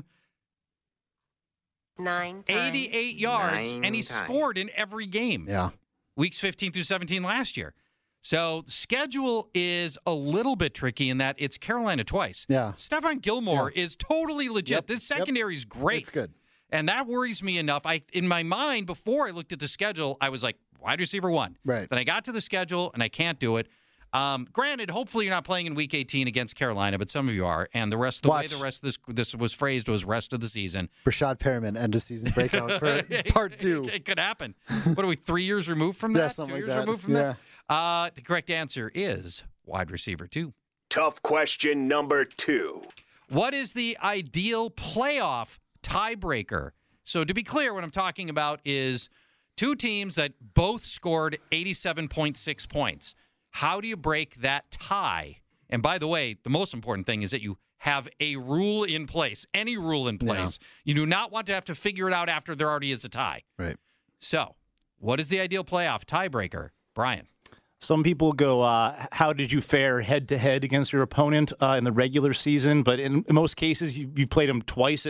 nine times, eighty-eight yards, nine and he times. scored in every game. Yeah, weeks fifteen through seventeen last year. So the schedule is a little bit tricky in that it's Carolina twice. Yeah. Stephon Gilmore yeah. is totally legit. Yep. This secondary yep. is great. It's good. And that worries me enough. I in my mind, before I looked at the schedule, I was like, wide receiver one. Right. Then I got to the schedule, and I can't do it. Um, granted, hopefully you're not playing in Week eighteen against Carolina, but some of you are. And the rest, the Watch. way the rest of this this was phrased was rest of the season. Rashad Perriman, end of season breakout for part two. It, it could happen. What are we, three years removed from that? Yeah, something Two like years that. removed from yeah. that? Uh, the correct answer is wide receiver two. Tough question number two. What is the ideal playoff tiebreaker? So to be clear, what I'm talking about is two teams that both scored eighty-seven point six points. How do you break that tie? And by the way, the most important thing is that you have a rule in place, any rule in place. Yeah. You do not want to have to figure it out after there already is a tie. Right. So what is the ideal playoff tiebreaker? Brian. Some people go, uh, how did you fare head-to-head against your opponent uh, in the regular season? But in, in most cases, you, you've played them twice at,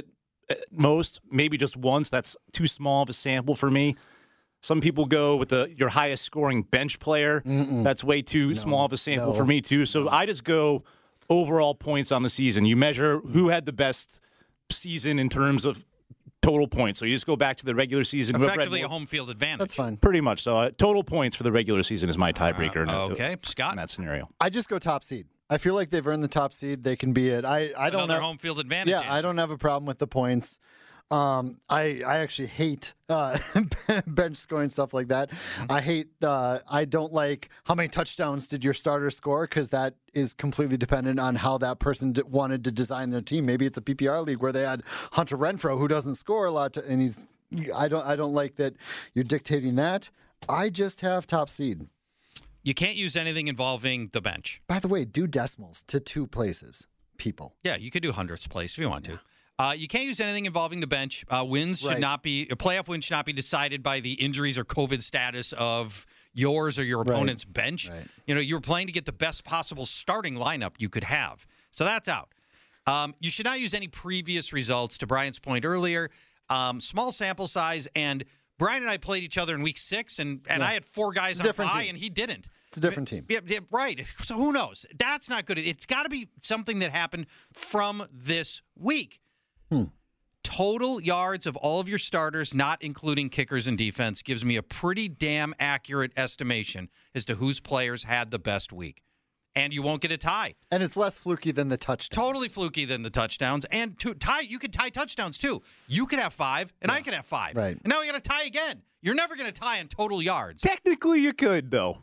at most, maybe just once. That's too small of a sample for me. Some people go with the your highest scoring bench player. Mm-mm. That's way too no, small of a sample no, for me, too. So no. I just go overall points on the season. You measure who had the best season in terms of total points. So you just go back to the regular season. Effectively a home field advantage. That's fine. Pretty much. So uh, total points for the regular season is my tiebreaker. Uh, okay, Scott? In that scenario. I just go top seed. I feel like they've earned the top seed. They can be it. I, I don't Another have, home field advantage. Yeah, answer. I don't have a problem with the points. Um, I I actually hate uh, bench scoring stuff like that. I hate. Uh, I don't like how many touchdowns did your starter score, because that is completely dependent on how that person d- wanted to design their team. Maybe it's a P P R league where they had Hunter Renfrow, who doesn't score a lot, to, and he's. I don't. I don't like that you're dictating that. I just have top seed. You can't use anything involving the bench. By the way, do decimals to two places, people. Yeah, you could do hundredths place if you want to. Uh, you can't use anything involving the bench. Uh, wins should Right. not be a playoff win should not be decided by the injuries or COVID status of yours or your opponent's Right. bench. Right. You know, you're playing to get the best possible starting lineup you could have. So that's out. Um, you should not use any previous results. To Brian's point earlier, um, small sample size, and Brian and I played each other in week six, and, and Yeah. I had four guys It's a on different bye, team. and he didn't. It's a different team. Yeah, yeah, right. So who knows? That's not good. It's got to be something that happened from this week. Hmm. Total yards of all of your starters, not including kickers and defense, gives me a pretty damn accurate estimation as to whose players had the best week. And you won't get a tie. And it's less fluky than the touchdowns. Totally fluky than the touchdowns. And to tie, you could tie touchdowns too. You could have five, and Yeah. I could have five. Right. And now we got to tie again. You're never going to tie in total yards. Technically, you could, though.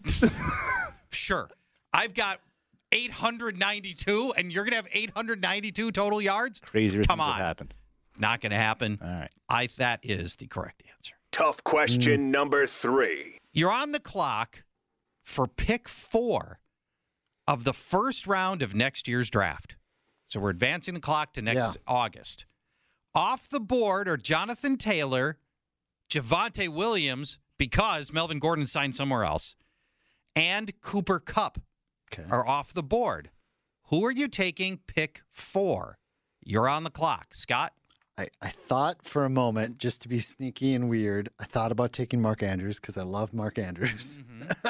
Sure. I've got eight hundred ninety-two, and you're going to have eight hundred ninety-two total yards? Crazier Come things on. have happened. Not going to happen. All right. I That is the correct answer. Tough question mm. number three. You're on the clock for pick four of the first round of next year's draft. So we're advancing the clock to next Yeah. August. Off the board are Jonathan Taylor, Javonte Williams, because Melvin Gordon signed somewhere else, and Cooper Kupp Okay. are off the board. Who are you taking pick four? You're on the clock. Scott? I, I thought for a moment, just to be sneaky and weird, I thought about taking Mark Andrews because I love Mark Andrews.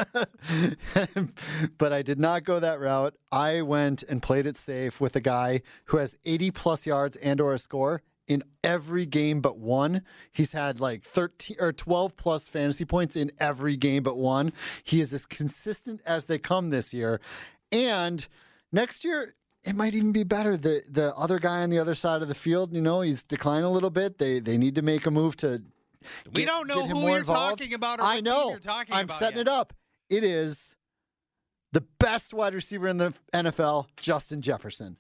Mm-hmm. But I did not go that route. I went and played it safe with a guy who has eighty plus yards and or a score in every game but one. He's had like thirteen or twelve plus fantasy points in every game but one. He is as consistent as they come this year. And next year, it might even be better. The the other guy on the other side of the field, you know, he's declined a little bit. They they need to make a move to get, We don't know get him who more you're involved. talking about or I what know. team you're talking I'm about setting yet. it up. It is the best wide receiver in the N F L, Justin Jefferson.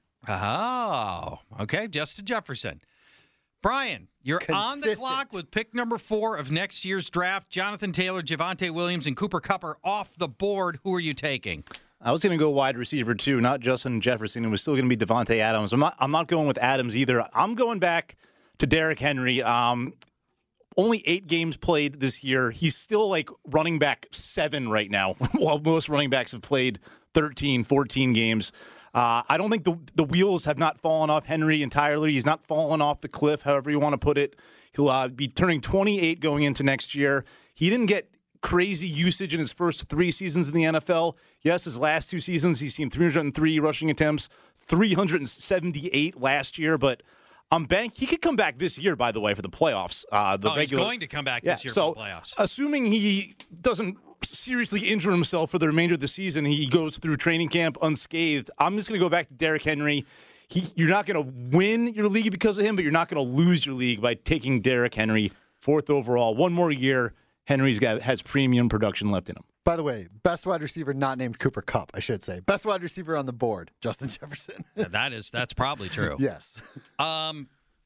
Oh, okay. Justin Jefferson. Brian, you're on the Consistent. clock with pick number four of next year's draft. Jonathan Taylor, Javonte Williams, and Cooper Kupp are off the board. Who are you taking? I was going to go wide receiver, too, not Justin Jefferson. It was still going to be Devontae Adams. I'm not, I'm not going with Adams either. I'm going back to Derrick Henry. Um, only eight games played this year. He's still like running back seven right now, while most running backs have played thirteen, fourteen games. Uh, I don't think the the wheels have not fallen off Henry entirely. He's not fallen off the cliff, however you want to put it. He'll uh, be turning twenty-eight going into next year. He didn't get crazy usage in his first three seasons in the N F L. Yes, his last two seasons, he's seen three hundred three rushing attempts, three hundred seventy-eight last year, but I'm bank. He could come back this year, by the way, for the playoffs. Uh, the oh, regular, he's going to come back yeah, this year so, for the playoffs. Assuming he doesn't seriously injure himself for the remainder of the season, he goes through training camp unscathed. I'm just going to go back to Derrick Henry. He, you're not going to win your league because of him, but you're not going to lose your league by taking Derrick Henry fourth overall. One more year, Henry's got has premium production left in him. By the way, best wide receiver not named Cooper Kupp, I should say. Best wide receiver on the board, Justin Jefferson. Yeah, that is that's probably true. Yes. Um,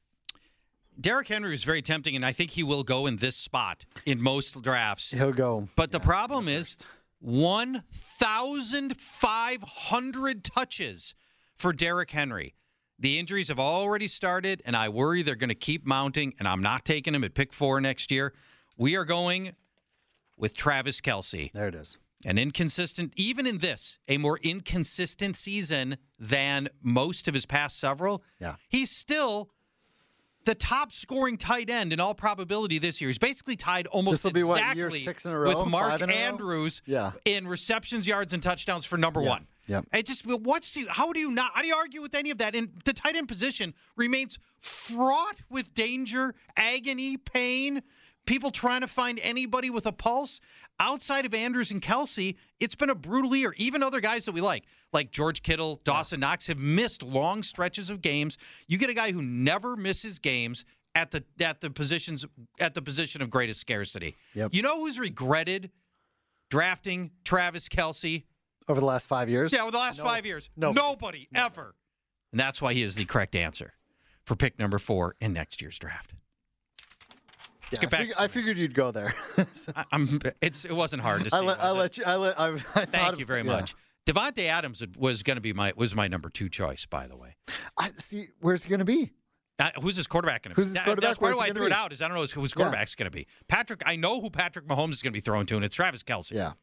Derrick Henry is very tempting, and I think he will go in this spot in most drafts. He'll go. But the yeah, problem is one thousand five hundred touches for Derrick Henry. The injuries have already started, and I worry they're going to keep mounting, and I'm not taking him at pick four next year. We are going with Travis Kelce. There it is. An inconsistent, even in this, a more inconsistent season than most of his past several. Yeah. He's still the top scoring tight end in all probability this year. He's basically tied almost This will be exactly what, year six in a row? with Mark Five in a row? Andrews Yeah. in receptions, yards, and touchdowns for number Yeah. one. Yep. It just what's the, how do you not how do you argue with any of that? And the tight end position remains fraught with danger, agony, pain. People trying to find anybody with a pulse. Outside of Andrews and Kelsey, it's been a brutal year. Even other guys that we like, like George Kittle, Dawson Knox, have missed long stretches of games. You get a guy who never misses games at the at the positions at the position of greatest scarcity. Yep. You know who's regretted drafting Travis Kelsey? Over the last five years? Yeah, over the last No. five years. Nobody. Nobody, ever. And that's why he is the correct answer for pick number four in next year's draft. Yeah, get I, back fig- to I figured you'd go there. I, I'm. It's. It wasn't hard to see. I let, I was it? let you. I let. I, I thought Thank of- you very yeah. much. Devontae Adams was going to be my was my number two choice. By the way, I see. Where's he going to be? uh, who's his quarterback going to be? Who's his That- quarterback? That's part of Where's why he I gonna threw it be? out. Is I don't know who's, whose Yeah. quarterback's going to be. Patrick. I know who Patrick Mahomes is going to be thrown to, and it's Travis Kelsey. Yeah.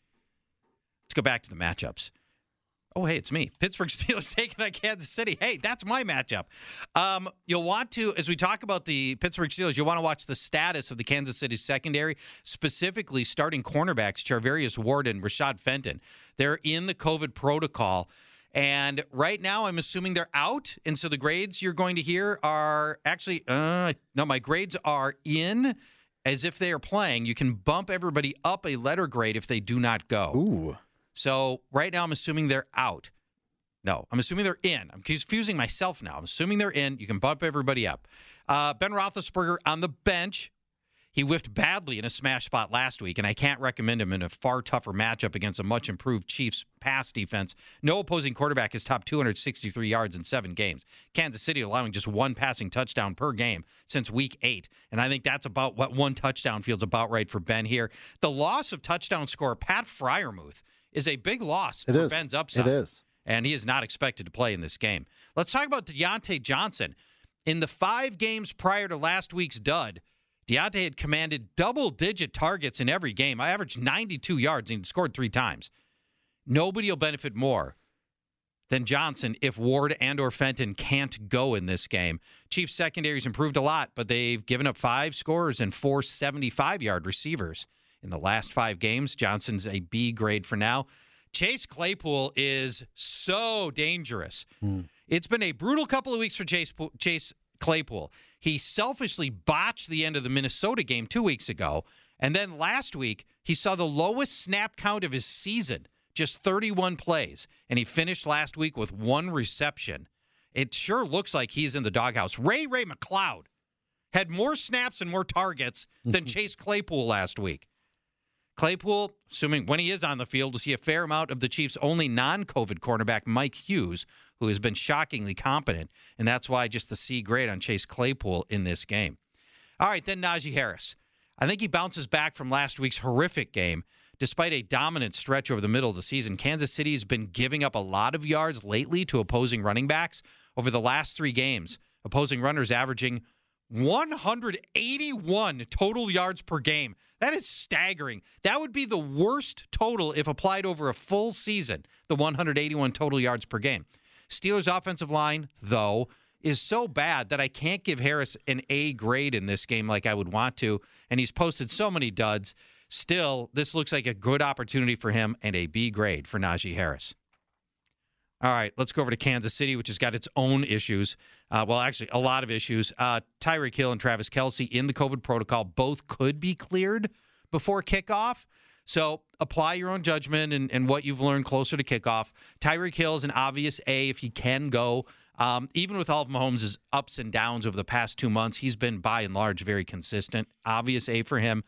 Let's go back to the matchups. Oh, hey, it's me. Pittsburgh Steelers taking on Kansas City. Hey, that's my matchup. Um, you'll want to, as we talk about the Pittsburgh Steelers, you'll want to watch the status of the Kansas City secondary, specifically starting cornerbacks Charvarius Ward and Rashad Fenton. They're in the COVID protocol. And right now, I'm assuming they're out. And so the grades you're going to hear are actually, uh, no, my grades are in as if they are playing. You can bump everybody up a letter grade if they do not go. Ooh. So right now, I'm assuming they're out. No, I'm assuming they're in. I'm confusing myself now. I'm assuming they're in. You can bump everybody up. Uh, Ben Roethlisberger on the bench. He whiffed badly in a smash spot last week, and I can't recommend him in a far tougher matchup against a much-improved Chiefs pass defense. No opposing quarterback has topped two hundred sixty-three yards in seven games. Kansas City allowing just one passing touchdown per game since week eight, and I think that's about what one touchdown feels about right for Ben here. The loss of touchdown scorer Pat Freiermuth is a big loss It for is. Ben's upside. It is. And he is not expected to play in this game. Let's talk about Deontay Johnson. In the five games prior to last week's dud, Deontay had commanded double-digit targets in every game. I averaged ninety-two yards and he scored three times. Nobody will benefit more than Johnson if Ward and or Fenton can't go in this game. Chiefs secondary's improved a lot, but they've given up five scorers and four seventy-five-yard receivers in the last five games. Johnson's a B grade for now. Chase Claypool is so dangerous. Mm. It's been a brutal couple of weeks for Chase Chase Claypool. He selfishly botched the end of the Minnesota game two weeks ago, and then last week he saw the lowest snap count of his season, just thirty-one plays, and he finished last week with one reception. It sure looks like he's in the doghouse. Ray Ray McCloud had more snaps and more targets than Chase Claypool last week. Claypool, assuming when he is on the field, will see a fair amount of the Chiefs' only non-COVID cornerback, Mike Hughes, who has been shockingly competent, and that's why just the C grade on Chase Claypool in this game. All right, then Najee Harris. I think he bounces back from last week's horrific game. Despite a dominant stretch over the middle of the season, Kansas City has been giving up a lot of yards lately to opposing running backs. Over the last three games, opposing runners averaging one hundred eighty-one total yards per game. That is staggering. That would be the worst total if applied over a full season, the one hundred eighty-one total yards per game. Steelers' offensive line, though, is so bad that I can't give Harris an A grade in this game like I would want to, and he's posted so many duds. Still, this looks like a good opportunity for him and a B grade for Najee Harris. All right, let's go over to Kansas City, which has got its own issues. Uh, well, actually, a lot of issues. Uh, Tyreek Hill and Travis Kelsey in the COVID protocol both could be cleared before kickoff. So apply your own judgment and, and what you've learned closer to kickoff. Tyreek Hill is an obvious A if he can go. Um, even with all of Mahomes' ups and downs over the past two months, he's been, by and large, very consistent. Obvious A for him.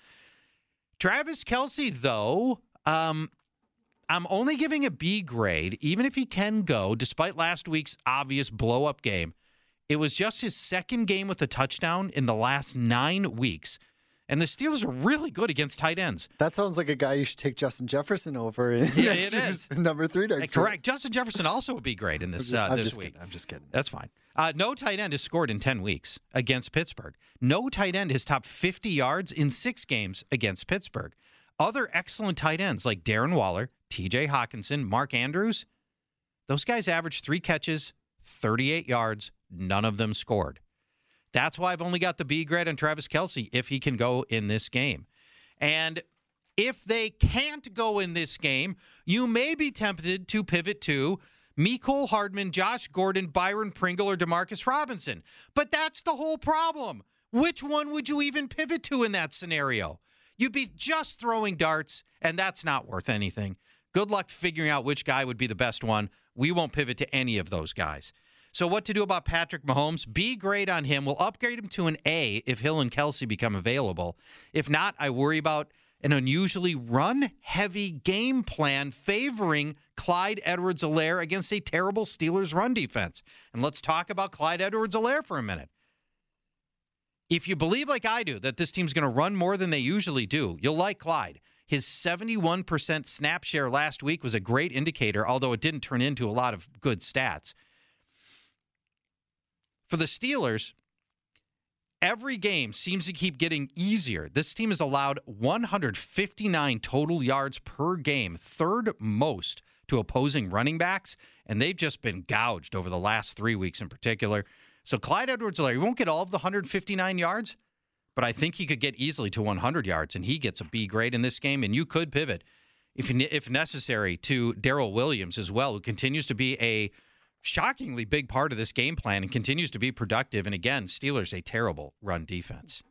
Travis Kelsey, though, um, I'm only giving a B grade, even if he can go, despite last week's obvious blow-up game. It was just his second game with a touchdown in the last nine weeks. And the Steelers are really good against tight ends. That sounds like a guy you should take Justin Jefferson over. In Yeah, next it year's is. Number three next year. Correct. Justin Jefferson also would be great in this uh, I'm this just week. kidding. I'm just kidding. That's fine. Uh, no tight end has scored in ten weeks against Pittsburgh. No tight end has topped fifty yards in six games against Pittsburgh. Other excellent tight ends like Darren Waller, T J Hawkinson, Mark Andrews, those guys averaged three catches, thirty-eight yards. None of them scored. That's why I've only got the B grade on Travis Kelce if he can go in this game. And if they can't go in this game, you may be tempted to pivot to Mecole Hardman, Josh Gordon, Byron Pringle, or Demarcus Robinson. But that's the whole problem. Which one would you even pivot to in that scenario? You'd be just throwing darts, and that's not worth anything. Good luck figuring out which guy would be the best one. We won't pivot to any of those guys. So what to do about Patrick Mahomes? B grade on him. We'll upgrade him to an A if Hill and Kelce become available. If not, I worry about an unusually run-heavy game plan favoring Clyde Edwards-Helaire against a terrible Steelers run defense. And let's talk about Clyde Edwards-Helaire for a minute. If you believe like I do that this team's going to run more than they usually do, you'll like Clyde. His seventy-one percent snap share last week was a great indicator, although it didn't turn into a lot of good stats. For the Steelers, every game seems to keep getting easier. This team has allowed one hundred fifty-nine total yards per game, third most to opposing running backs, and they've just been gouged over the last three weeks in particular. So Clyde Edwards-Helaire, he won't get all of the one hundred fifty-nine yards, but I think he could get easily to one hundred yards, and he gets a B grade in this game, and you could pivot, if if necessary, to Darrell Williams as well, who continues to be a shockingly big part of this game plan and continues to be productive. And again, Steelers, a terrible run defense.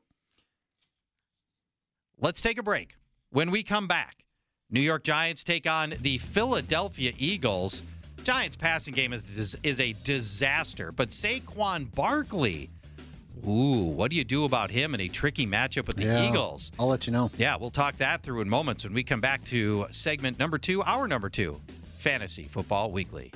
Let's take a break. When we come back, New York Giants take on the Philadelphia Eagles. Giants passing game is, is a disaster, but Saquon Barkley, ooh, what do you do about him in a tricky matchup with the yeah, Eagles? I'll let you know. Yeah, we'll talk that through in moments when we come back to segment number two, our number two, Fantasy Football Weekly.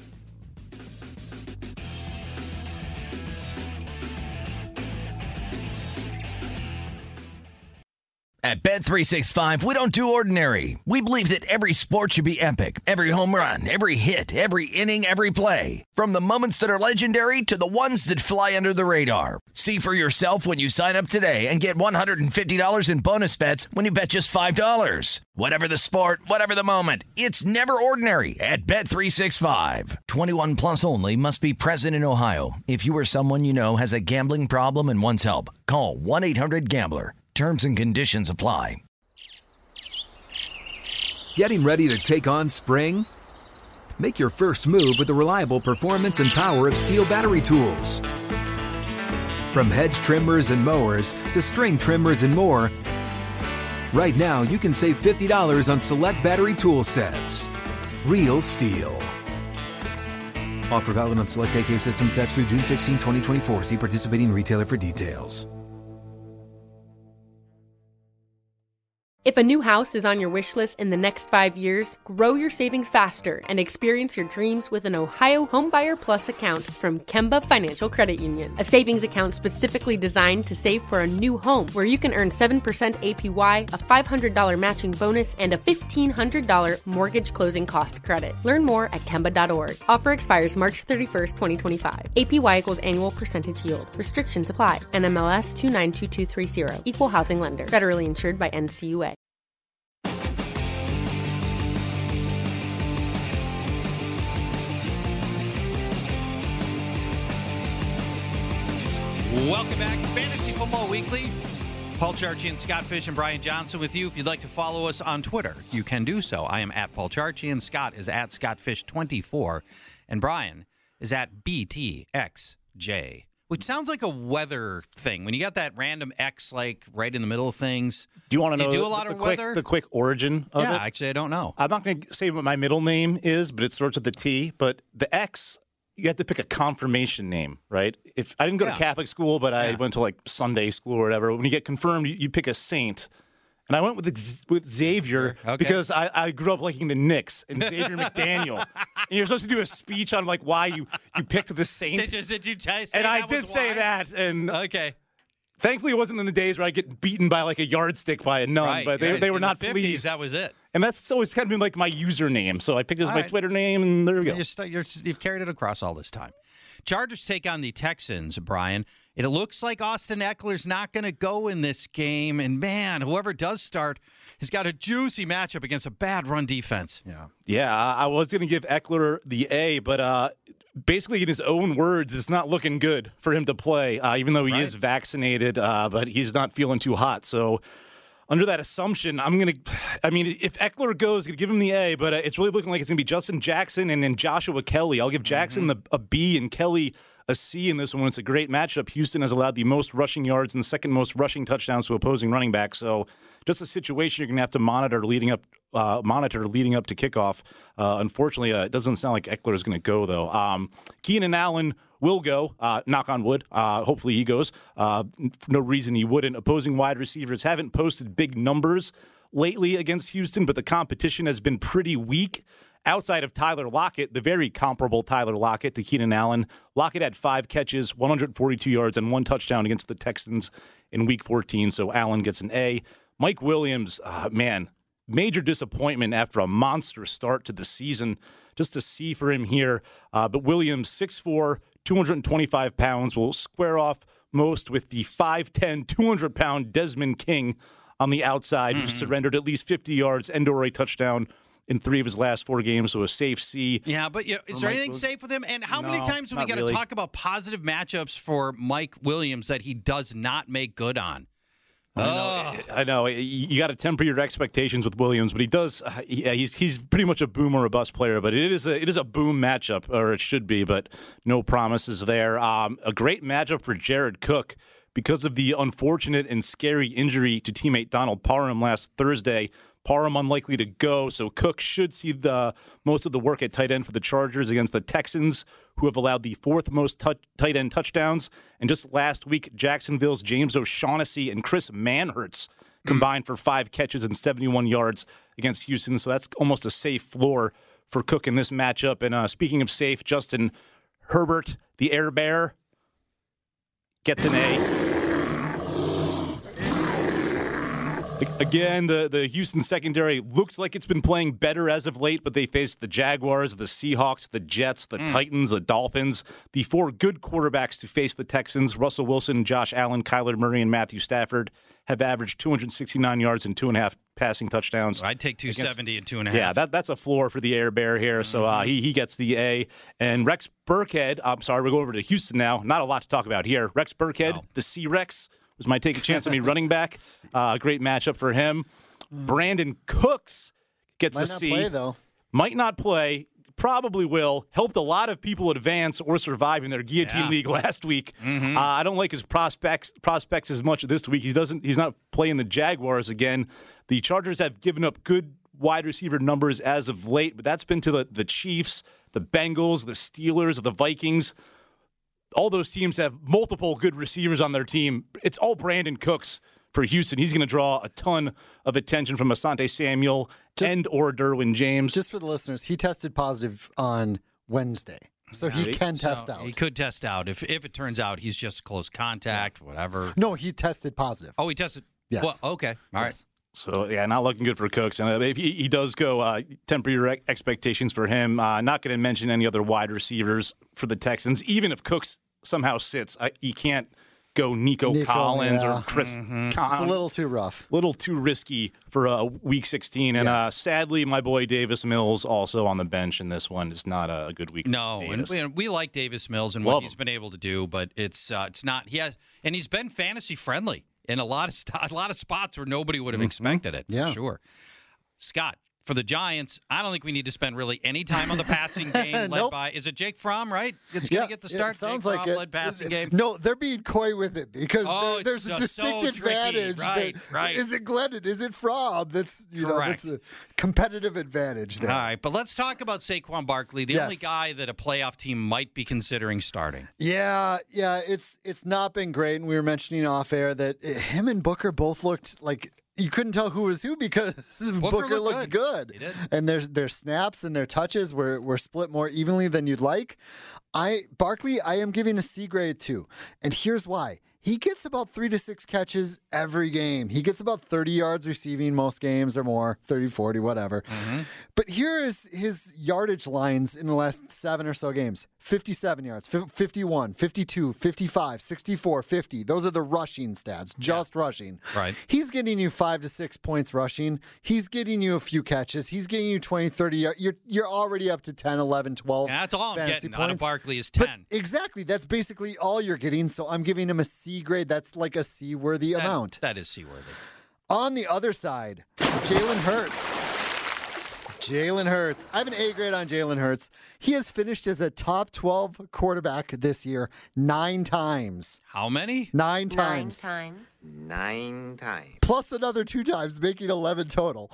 At Bet three sixty-five, we don't do ordinary. We believe that every sport should be epic. Every home run, every hit, every inning, every play. From the moments that are legendary to the ones that fly under the radar. See for yourself when you sign up today and get one hundred fifty dollars in bonus bets when you bet just five dollars. Whatever the sport, whatever the moment, it's never ordinary at Bet three sixty-five. twenty-one plus only. Must be present in Ohio. If you or someone you know has a gambling problem and wants help, call one eight hundred gambler. Terms and conditions apply. Getting ready to take on spring? Make your first move with the reliable performance and power of Steel battery tools. From hedge trimmers and mowers to string trimmers and more, right now you can save fifty dollars on select battery tool sets. Real Steel. Offer valid on select A K system sets through June sixteenth, twenty twenty-four. See participating retailer for details. If a new house is on your wish list in the next five years, grow your savings faster and experience your dreams with an Ohio Homebuyer Plus account from Kemba Financial Credit Union. A savings account specifically designed to save for a new home where you can earn seven percent A P Y, a five hundred dollars matching bonus, and a fifteen hundred dollars mortgage closing cost credit. Learn more at Kemba dot org. Offer expires March thirty-first, twenty twenty-five. A P Y equals annual percentage yield. Restrictions apply. N M L S two nine two two three zero. Equal housing lender. Federally insured by N C U A. Welcome back to Fantasy Football Weekly. Paul Charchi and Scott Fish and Brian Johnson with you. If you'd like to follow us on Twitter, you can do so. I am at Paul Charchi, and Scott is at Scott Fish twenty-four, and Brian is at B T X J, which sounds like a weather thing. When you got that random X like right in the middle of things. Do you want to do know you do the, a lot the of quick, weather? the quick origin of yeah, it? actually, I don't know. I'm not going to say what my middle name is, but it starts with the T. But the X, you have to pick a confirmation name, right? If I didn't go Yeah. to Catholic school, but I Yeah. went to like Sunday school or whatever. When you get confirmed, you, you pick a saint. And I went with X- with Xavier Okay. because I, I grew up liking the Knicks and Xavier McDaniel. And you're supposed to do a speech on like why you, you picked the saint. Did you, did you t- say and I that did was say why? that. And Okay. thankfully, it wasn't in the days where I get beaten by like a yardstick by a nun, Right, but they, right. they were In not the fifties, pleased. that was it. And that's always kind of been like my username. So I picked this as All my right. Twitter name, and there we go. You're st- you're, you've carried it across all this time. Chargers take on the Texans, Brian. It looks like Austin Eckler's not going to go in this game. And, man, whoever does start has got a juicy matchup against a bad run defense. Yeah. Yeah, I I was going to give Eckler the A, but uh, basically in his own words, it's not looking good for him to play, uh, even though he Right. is vaccinated, uh, but he's not feeling too hot. So under that assumption, I'm going to – I mean, if Eckler goes, going to give him the A, but uh, it's really looking like it's going to be Justin Jackson and then Joshua Kelly. I'll give Jackson mm-hmm. the, a B and Kelly a C in this one. It's a great matchup. Houston has allowed the most rushing yards and the second most rushing touchdowns to opposing running backs. So just a situation you're going to have to monitor leading up uh, monitor leading up to kickoff. Uh, unfortunately, uh, it doesn't sound like Eckler is going to go, though. Um, Keenan Allen will go, uh, knock on wood. Uh, hopefully he goes. Uh, no reason he wouldn't. Opposing wide receivers haven't posted big numbers lately against Houston, but the competition has been pretty weak. Outside of Tyler Lockett, the very comparable Tyler Lockett to Keenan Allen, Lockett had five catches, one hundred forty-two yards, and one touchdown against the Texans in Week fourteen, so Allen gets an A. Mike Williams, uh, man, major disappointment after a monster start to the season. Just a C for him here. Uh, but Williams, six foot four, two hundred twenty-five pounds, will square off most with the five ten, two hundred pound Desmond King on the outside, mm-hmm. who surrendered at least fifty yards and or a touchdown in three of his last four games, so a safe C. Yeah, but you know, is there anything safe with him? And how no, many times have we got to really. talk about positive matchups for Mike Williams that he does not make good on? I know. I know. You got to temper your expectations with Williams, but he does. Uh, yeah, he's he's pretty much a boom or a bust player. But it is a it is a boom matchup, or it should be. But no promises there. Um, a great matchup for Jared Cook because of the unfortunate and scary injury to teammate Donald Parham last Thursday. Parham unlikely to go, so Cook should see the most of the work at tight end for the Chargers against the Texans, who have allowed the fourth most t- tight end touchdowns. And just last week, Jacksonville's James O'Shaughnessy and Chris Manhertz combined mm. for five catches and seventy-one yards against Houston. So that's almost a safe floor for Cook in this matchup. And uh, speaking of safe, Justin Herbert, the Air Bear, gets an A. Again, the, the Houston secondary looks like it's been playing better as of late, but they faced the Jaguars, the Seahawks, the Jets, the mm. Titans, the Dolphins. The four good quarterbacks to face the Texans, Russell Wilson, Josh Allen, Kyler Murray, and Matthew Stafford, have averaged two hundred sixty-nine yards and two and a half passing touchdowns. I'd take two seventy against, and two and a half. Yeah, that, that's a floor for the Air Bear here. So uh, he, he gets the A. And Rex Burkhead, I'm sorry, we're going over to Houston now. Not a lot to talk about here. Rex Burkhead, no. the C-Rex, was my take a chance on me running back. Uh, great matchup for him. Brandon Cooks gets Might a not C. play, though. Might not play. Probably will. Helped a lot of people advance or survive in their guillotine yeah. league last week. Mm-hmm. Uh, I don't like his prospects prospects as much this week. He doesn't. He's not playing the Jaguars again. The Chargers have given up good wide receiver numbers as of late, but that's been to the, the Chiefs, the Bengals, the Steelers, the Vikings. All those teams have multiple good receivers on their team. It's all Brandon Cooks for Houston. He's going to draw a ton of attention from Asante Samuel just, and or Derwin James. Just for the listeners, he tested positive on Wednesday, so he right. can test so out. He could test out if if it turns out he's just close contact, whatever. No, he tested positive. Oh, he tested. Yes. Well, okay. All yes. right. So, yeah, not looking good for Cooks. And if he, he does go, uh, temper your expectations for him. Uh, not going to mention any other wide receivers for the Texans. Even if Cooks somehow sits, I, you can't go Nico, Nico Collins yeah. or Chris mm-hmm. Con- It's a little too rough. A little too risky for uh, Week sixteen. And yes. uh, sadly, my boy Davis Mills also on the bench in this one. It's not a good week for No, Davis. and we, we like Davis Mills and Love what he's him. been able to do, but it's uh, it's not. He has, and he's been fantasy friendly in a lot of st- a lot of spots where nobody would have mm-hmm. expected it. Yeah, for sure. Scott, for the Giants, I don't think we need to spend really any time on the passing game led nope. by, is it Jake Fromm, right? It's going to yeah, get the start. It sounds Jake like Fromm it. led passing game. No, they're being coy with it because oh, there, there's a so, distinct so advantage. Right, that, right. Is it Glennon? Is it Fromm? That's you know Correct. that's a competitive advantage there. All right, but let's talk about Saquon Barkley, the yes. only guy that a playoff team might be considering starting. Yeah, yeah, it's it's not been great, and we were mentioning off air that him and Booker both looked like. You couldn't tell who was who because Booker, Booker looked, looked good, good. He did. and their their snaps and their touches were were split more evenly than you'd like. I Barkley, I am giving a C grade too, and here's why. He gets about three to six catches every game. He gets about thirty yards receiving most games or more, thirty, forty, whatever. Mm-hmm. But here is his yardage lines in the last seven or so games. fifty-seven yards, fifty-one, fifty-two, fifty-five, sixty-four, fifty. Those are the rushing stats, just yeah. rushing. Right. He's getting you five to six points rushing. He's getting you a few catches. He's getting you twenty, thirty. You're, you're already up to ten, eleven, twelve. Yeah, that's all I'm getting points. out of Barkley is ten. But exactly. That's basically all you're getting. So I'm giving him a C grade. That's like a C-worthy that, amount. That is C-worthy. On the other side, Jalen Hurts. Jalen Hurts. I have an A grade on Jalen Hurts. He has finished as a top twelve quarterback this year nine times. How many? Nine times. Nine times. Nine times. Plus another two times, making eleven total.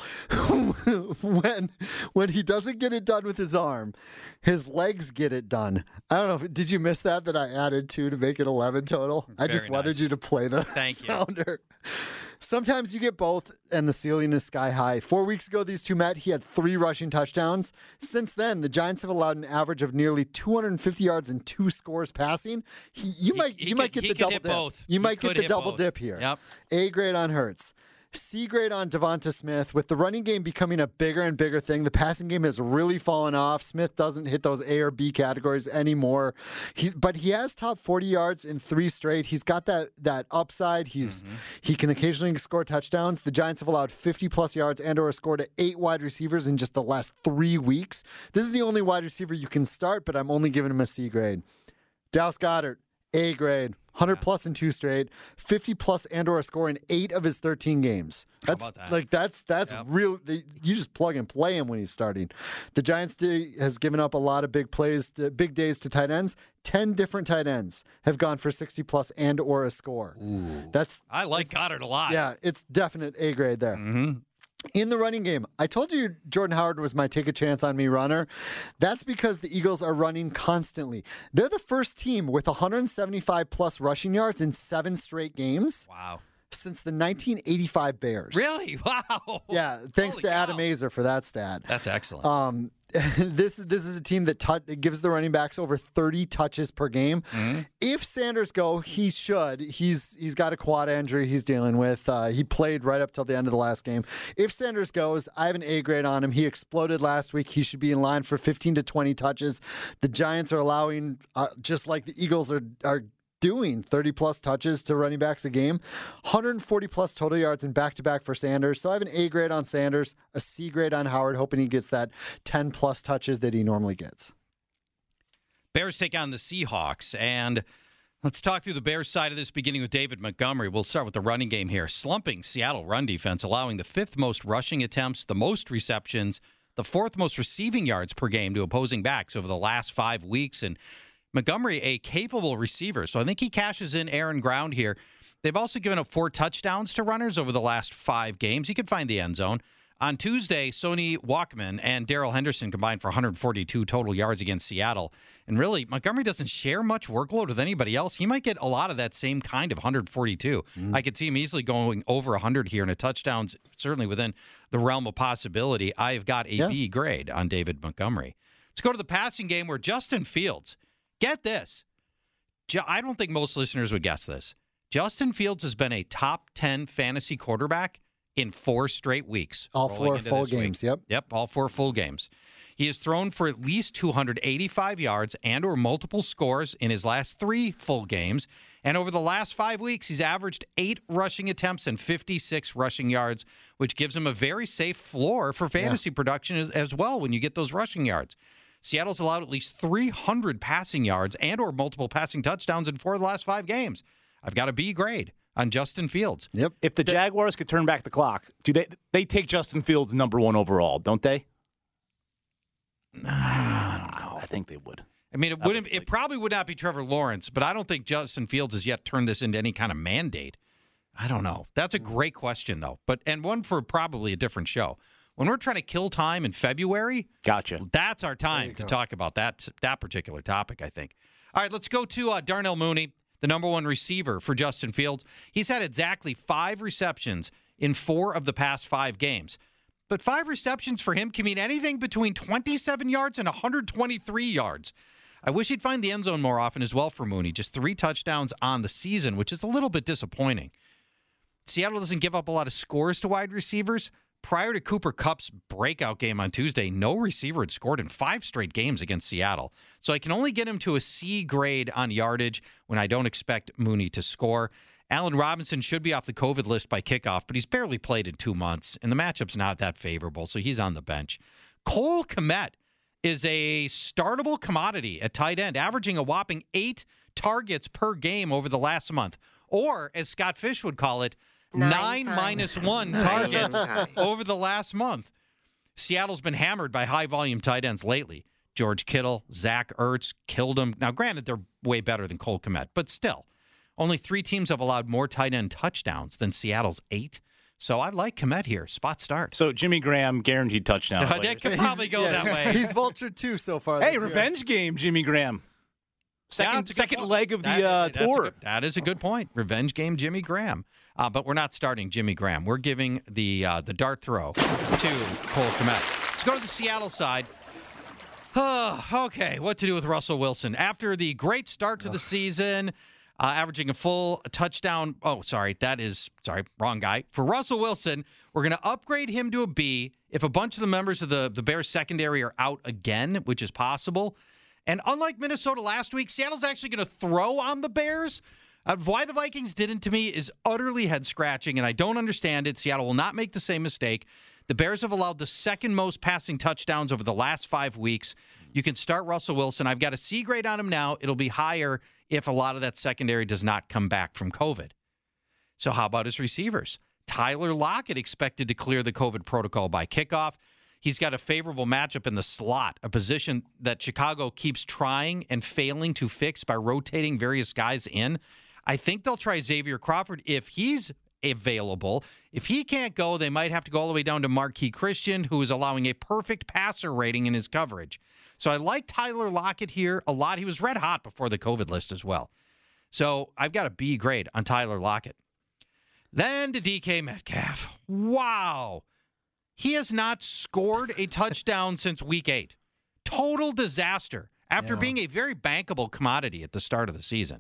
when when he doesn't get it done with his arm, his legs get it done. I don't know. If, did you miss that, that I added two to make it eleven total? Very I just wanted nice. you to play the Thank sounder. You. Sometimes you get both, and the ceiling is sky high. Four weeks ago, these two met. He had three rushing touchdowns. Since then, the Giants have allowed an average of nearly two hundred fifty yards and two scores passing. He, you he, might he you could, might get the double hit dip. Both. You he might get the double both. dip here. Yep. A grade on Hurts. C grade on Devonta Smith. With the running game becoming a bigger and bigger thing, the passing game has really fallen off. Smith doesn't hit those A or B categories anymore. He, but he has top forty yards in three straight. He's got that that upside. He's mm-hmm. He can occasionally score touchdowns. The Giants have allowed fifty plus yards and or a score to eight wide receivers in just the last three weeks. This is the only wide receiver you can start, but I'm only giving him a C grade. Dallas Goedert, A grade. one hundred plus in two straight, fifty plus and or a score in eight of his thirteen games. That's How about that? like that's that's Yep. real. They, you just plug and play him when he's starting. The Giants day has given up a lot of big plays, to, big days to tight ends. Ten different tight ends have gone for sixty plus and or a score. Ooh. That's I like Goddard a lot. yeah, it's definite A grade there. Mm-hmm. In the running game, I told you Jordan Howard was my take a chance on me runner. That's because the Eagles are running constantly. They're the first team with one hundred seventy-five plus rushing yards in seven straight games. Wow. Since the nineteen eighty-five Bears. Really? Wow. Yeah, thanks Holy to cow. Adam Azer for that stat. That's excellent. Um, this this is a team that t- it gives the running backs over thirty touches per game. Mm-hmm. If Sanders go, he should. He's he's got a quad injury he's dealing with. Uh, he played right up till the end of the last game. If Sanders goes, I have an A grade on him. He exploded last week. He should be in line for fifteen to twenty touches. The Giants are allowing, uh, just like the Eagles are are. doing thirty plus touches to running backs a game, one hundred forty plus total yards in back-to-back for Sanders. So I have an A grade on Sanders, a C grade on Howard, hoping he gets that ten plus touches that he normally gets. Bears take on the Seahawks, and let's talk through the Bears side of this, beginning with David Montgomery. We'll start with the running game here. Slumping Seattle run defense, allowing the fifth most rushing attempts, the most receptions, the fourth most receiving yards per game to opposing backs over the last five weeks, and Montgomery, a capable receiver, so I think he cashes in air and ground here. They've also given up four touchdowns to runners over the last five games. He could find the end zone. On Tuesday, Sonny Walkman and Darrell Henderson combined for one hundred forty-two total yards against Seattle. And really, Montgomery doesn't share much workload with anybody else. He might get a lot of that same kind of one hundred forty-two. Mm. I could see him easily going over one hundred here, and a touchdown's certainly within the realm of possibility. I've got a yeah. B grade on David Montgomery. Let's go to the passing game where Justin Fields, get this. I don't think most listeners would guess this. Justin Fields has been a top ten fantasy quarterback in four straight weeks. All four full games, week. yep. Yep, all four full games. He has thrown for at least two hundred eighty-five yards and or multiple scores in his last three full games. And over the last five weeks, he's averaged eight rushing attempts and fifty-six rushing yards, which gives him a very safe floor for fantasy yeah. production as, as well when you get those rushing yards. Seattle's allowed at least three hundred passing yards and or multiple passing touchdowns in four of the last five games. I've got a B grade on Justin Fields. Yep. If the Jaguars could turn back the clock, do they they take Justin Fields number one overall, don't they? I don't know. I think they would. I mean, it I wouldn't. It probably would not be Trevor Lawrence, but I don't think Justin Fields has yet turned this into any kind of mandate. I don't know. That's a great question, though, but and one for probably a different show. When we're trying to kill time in February, gotcha. That's our time to go. talk about that that particular topic, I think. All right, let's go to uh, Darnell Mooney, the number one receiver for Justin Fields. He's had exactly five receptions in four of the past five games. But five receptions for him can mean anything between twenty-seven yards and one hundred twenty-three yards. I wish he'd find the end zone more often as well for Mooney. Just three touchdowns on the season, which is a little bit disappointing. Seattle doesn't give up a lot of scores to wide receivers, Prior to Cooper Kupp's breakout game on Tuesday, no receiver had scored in five straight games against Seattle. So I can only get him to a C grade on yardage when I don't expect Mooney to score. Allen Robinson should be off the COVID list by kickoff, but he's barely played in two months, and the matchup's not that favorable, so he's on the bench. Cole Kmet is a startable commodity at tight end, averaging a whopping eight targets per game over the last month. Or, as Scott Fish would call it, Nine, nine minus one targets over the last month. Seattle's been hammered by high-volume tight ends lately. George Kittle, Zach Ertz killed them. Now, granted, they're way better than Cole Kmet, but still, only three teams have allowed more tight end touchdowns than Seattle's eight. So I like Kmet here. Spot start. So Jimmy Graham, guaranteed touchdown. That could probably go yeah, that way. He's vultured two so far. Hey, this revenge year. game, Jimmy Graham. Second, yeah, second leg of the that, uh, that's tour. A good, that is a good point. Revenge game, Jimmy Graham. Uh, but we're not starting Jimmy Graham. We're giving the uh, the dart throw to Cole Kmet. Let's go to the Seattle side. Oh, okay, what to do with Russell Wilson? After the great start to the season, uh, averaging a full touchdown. Oh, sorry, that is, sorry, wrong guy. For Russell Wilson, we're going to upgrade him to a B if a bunch of the members of the, the Bears secondary are out again, which is possible. And unlike Minnesota last week, Seattle's actually going to throw on the Bears. Uh, why the Vikings didn't to me is utterly head-scratching, and I don't understand it. Seattle will not make the same mistake. The Bears have allowed the second most passing touchdowns over the last five weeks. You can start Russell Wilson. I've got a C grade on him now. It'll be higher if a lot of that secondary does not come back from COVID. So how about his receivers? Tyler Lockett expected to clear the COVID protocol by kickoff. He's got a favorable matchup in the slot, a position that Chicago keeps trying and failing to fix by rotating various guys in. I think they'll try Xavier Crawford if he's available. If he can't go, they might have to go all the way down to Marquis Christian, who is allowing a perfect passer rating in his coverage. So I like Tyler Lockett here a lot. He was red hot before the COVID list as well. So I've got a B grade on Tyler Lockett. Then to D K Metcalf. Wow. He has not scored a touchdown since week eight. Total disaster after Yeah. being a very bankable commodity at the start of the season.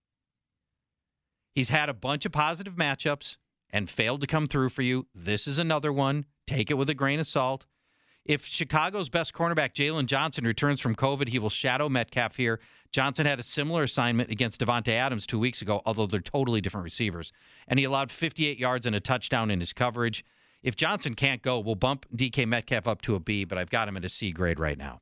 He's had a bunch of positive matchups and failed to come through for you. This is another one. Take it with a grain of salt. If Chicago's best cornerback, Jalen Johnson, returns from COVID, he will shadow Metcalf here. Johnson had a similar assignment against Devontae Adams two weeks ago, although they're totally different receivers. And he allowed fifty-eight yards and a touchdown in his coverage. If Johnson can't go, we'll bump D K Metcalf up to a B, but I've got him at a C grade right now.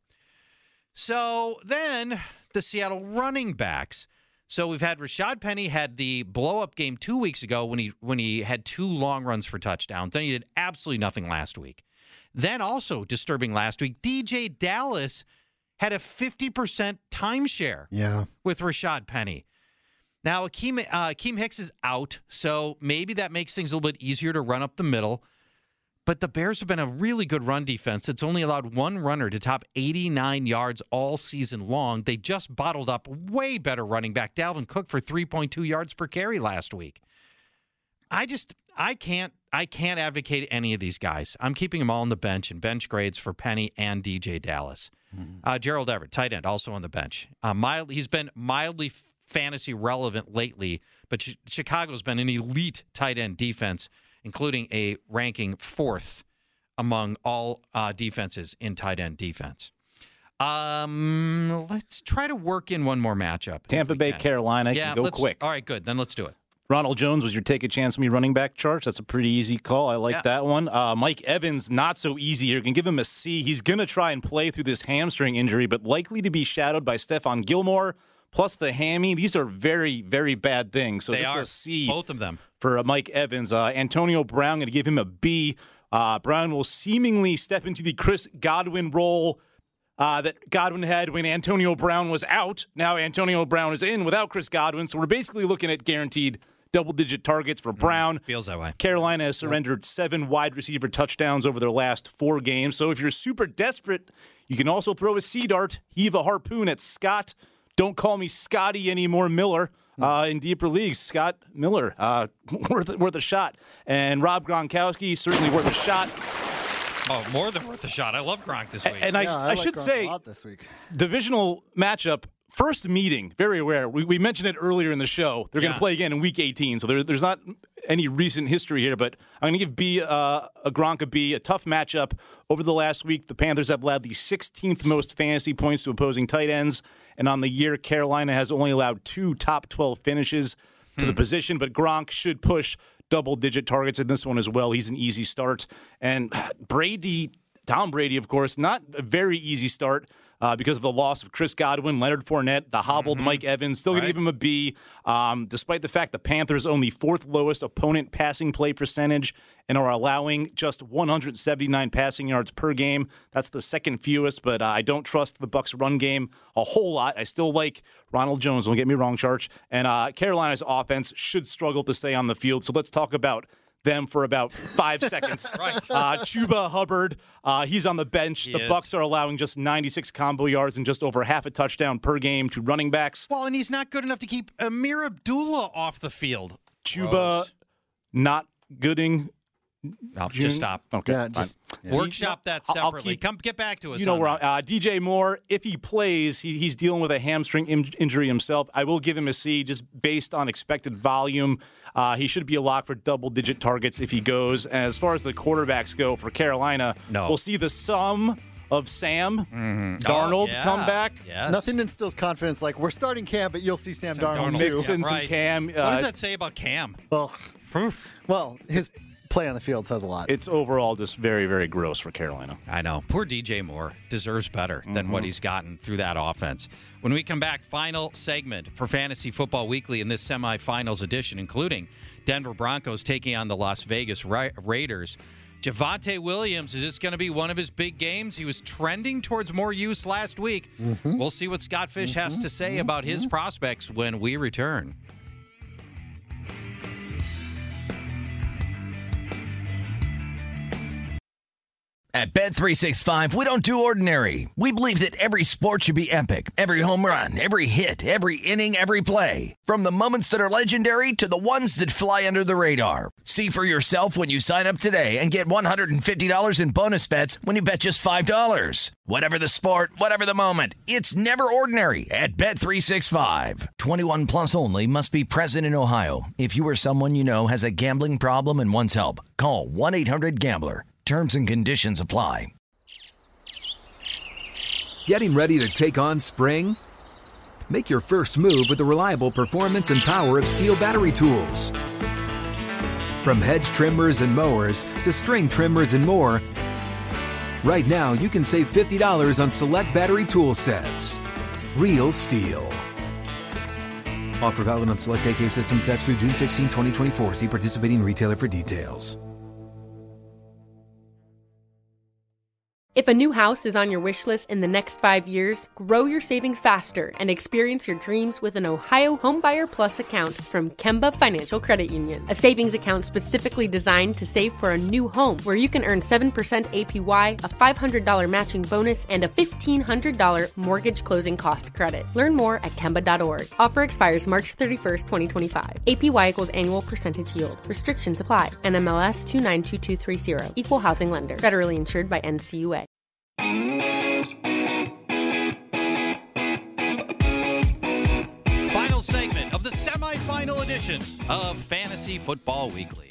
So then the Seattle running backs. So we've had Rashad Penny had the blow-up game two weeks ago when he when he had two long runs for touchdowns. Then he did absolutely nothing last week. Then also disturbing last week, D J Dallas had a fifty percent timeshare Yeah. with Rashad Penny. Now, Akeem, uh, Akeem Hicks is out, so maybe that makes things a little bit easier to run up the middle. But the Bears have been a really good run defense. It's only allowed one runner to top eighty-nine yards all season long. They just bottled up way better running back Dalvin Cook for three point two yards per carry last week. I just, I can't, I can't advocate any of these guys. I'm keeping them all on the bench and bench grades for Penny and D J Dallas. Mm-hmm. Uh, Gerald Everett, tight end, also on the bench. Uh, mild, he's been mildly fantasy relevant lately, but Ch- Chicago's been an elite tight end defense, including a ranking fourth among all uh, defenses in tight end defense. Um, let's try to work in one more matchup. Tampa Bay, can. Carolina. Yeah, can go let's, quick. All right, good. Then let's do it. Ronald Jones was your take a chance on me running back charts. That's a pretty easy call. I like Yeah. that one. Uh, Mike Evans, not so easy. You can give him a C. He's going to try and play through this hamstring injury, but likely to be shadowed by Stephon Gilmore, plus the hammy. These are very, very bad things. So They this are, is a C both of them. for uh, Mike Evans. Uh, Antonio Brown, going to give him a B. Uh, Brown will seemingly step into the Chris Godwin role uh, that Godwin had when Antonio Brown was out. Now Antonio Brown is in without Chris Godwin, so we're basically looking at guaranteed double-digit targets for Brown. Mm, feels that way. Carolina has surrendered seven wide receiver touchdowns over their last four games. So if you're super desperate, you can also throw a sea dart, heave a harpoon at Scott. Don't call me Scotty anymore, Miller. Uh, in deeper leagues, Scott Miller, uh, worth worth a shot, and Rob Gronkowski certainly worth a shot. Oh, more than worth a shot. I love Gronk this week. And I, Yeah, I, like should Gronk say, a lot this week. divisional matchup. First meeting, very rare. We, we mentioned it earlier in the show. They're going to Yeah. play again in Week eighteen, so there, there's not any recent history here, but I'm going to give B uh, a Gronk a B. A tough matchup over the last week. The Panthers have allowed the sixteenth most fantasy points to opposing tight ends, and on the year, Carolina has only allowed two top twelve finishes to hmm. the position, but Gronk should push double-digit targets in this one as well. He's an easy start. And Brady, Tom Brady, of course, not a very easy start. Uh, because of the loss of Chris Godwin, Leonard Fournette, the hobbled mm-hmm. Mike Evans. Still going right. to give him a B, um, despite the fact the Panthers own the fourth lowest opponent passing play percentage and are allowing just one hundred seventy-nine passing yards per game. That's the second fewest, but uh, I don't trust the Bucs run game a whole lot. I still like Ronald Jones, don't get me wrong, Charch. And uh, Carolina's offense should struggle to stay on the field. So let's talk about them for about five seconds. Right. Uh, Chuba Hubbard, uh, he's on the bench. He the is. Bucs are allowing just ninety-six combo yards and just over half a touchdown per game to running backs. Well, and he's not good enough to keep Amir Abdullah off the field. Chuba Gross. not gooding. I'll just stop. Okay. Yeah, just yeah. Workshop that separately. Keep, Come get back to us. You know, on where that. Uh, D J Moore, if he plays, he, he's dealing with a hamstring in- injury himself. I will give him a C just based on expected volume. Uh, he should be a lock for double-digit targets if he goes. As far as the quarterbacks go for Carolina, no. we'll see the sum of Sam mm-hmm. Darnold oh, yeah. come back. Yes. Nothing instills confidence like we're starting Cam, but you'll see Sam, Sam Darnold, Darnold. too. Mixon, Yeah, right. and Cam. Uh, What does that say about Cam? Oh. Well, his play on the field says a lot. It's overall just very, very gross for Carolina. I know. Poor D J Moore deserves better than mm-hmm. what he's gotten through that offense. When we come back, final segment for Fantasy Football Weekly in this semifinals edition, including Denver Broncos taking on the Las Vegas Ra- Raiders. Javonte Williams, is this going to be one of his big games? He was trending towards more use last week. Mm-hmm. We'll see what Scott Fish mm-hmm. has to say mm-hmm. about his prospects when we return. At Bet three sixty-five, we don't do ordinary. We believe that every sport should be epic. Every home run, every hit, every inning, every play. From the moments that are legendary to the ones that fly under the radar. See for yourself when you sign up today and get one hundred fifty dollars in bonus bets when you bet just five dollars. Whatever the sport, whatever the moment, it's never ordinary at Bet three sixty-five. twenty-one plus only. Must be present in Ohio. If you or someone you know has a gambling problem and wants help, call one eight hundred gambler. Terms and conditions apply. Getting ready to take on spring? Make your first move with the reliable performance and power of Steel battery tools. From hedge trimmers and mowers to string trimmers and more, right now you can save fifty dollars on select battery tool sets. Real Steel. Offer valid on select A K system sets through June sixteenth, twenty twenty-four. See participating retailer for details. If a new house is on your wish list in the next five years, grow your savings faster and experience your dreams with an Ohio Homebuyer Plus account from Kemba Financial Credit Union. A savings account specifically designed to save for a new home where you can earn seven percent A P Y, a five hundred dollars matching bonus, and a fifteen hundred dollars mortgage closing cost credit. Learn more at Kemba dot org. Offer expires March thirty-first, twenty twenty-five. A P Y equals annual percentage yield. Restrictions apply. N M L S two nine two two three zero. Equal housing lender. Federally insured by N C U A. Final segment of the semifinal edition of Fantasy Football Weekly.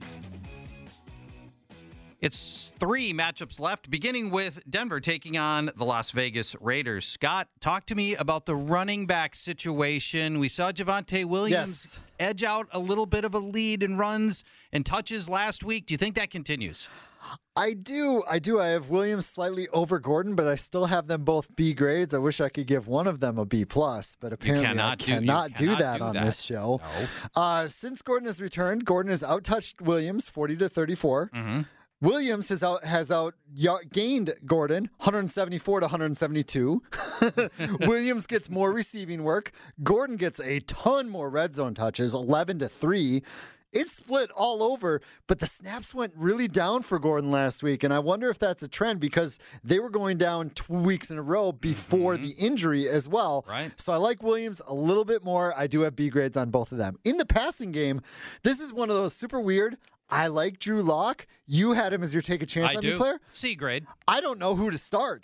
It's three matchups left, beginning with Denver taking on the Las Vegas Raiders. Scott, talk to me about the running back situation. We saw Javonte Williams yes. edge out a little bit of a lead in runs and touches last week. Do you think that continues? I do. I do. I have Williams slightly over Gordon, but I still have them both B grades. I wish I could give one of them a B plus, but apparently cannot I do- you cannot do, cannot that do on that. this show. No. Uh, since Gordon has returned, Gordon has outtouched Williams forty to thirty-four. Mm-hmm. Williams has out has out gained Gordon one seventy-four to one seventy-two. Williams gets more receiving work. Gordon gets a ton more red zone touches, eleven to three. It's split all over, but the snaps went really down for Gordon last week, and I wonder if that's a trend because they were going down two weeks in a row before mm-hmm. the injury as well. Right. So I like Williams a little bit more. I do have B grades on both of them. In the passing game, this is one of those super weird. I like Drew Lock. You had him as your take a chance I on do. me player. C grade. I don't know who to start.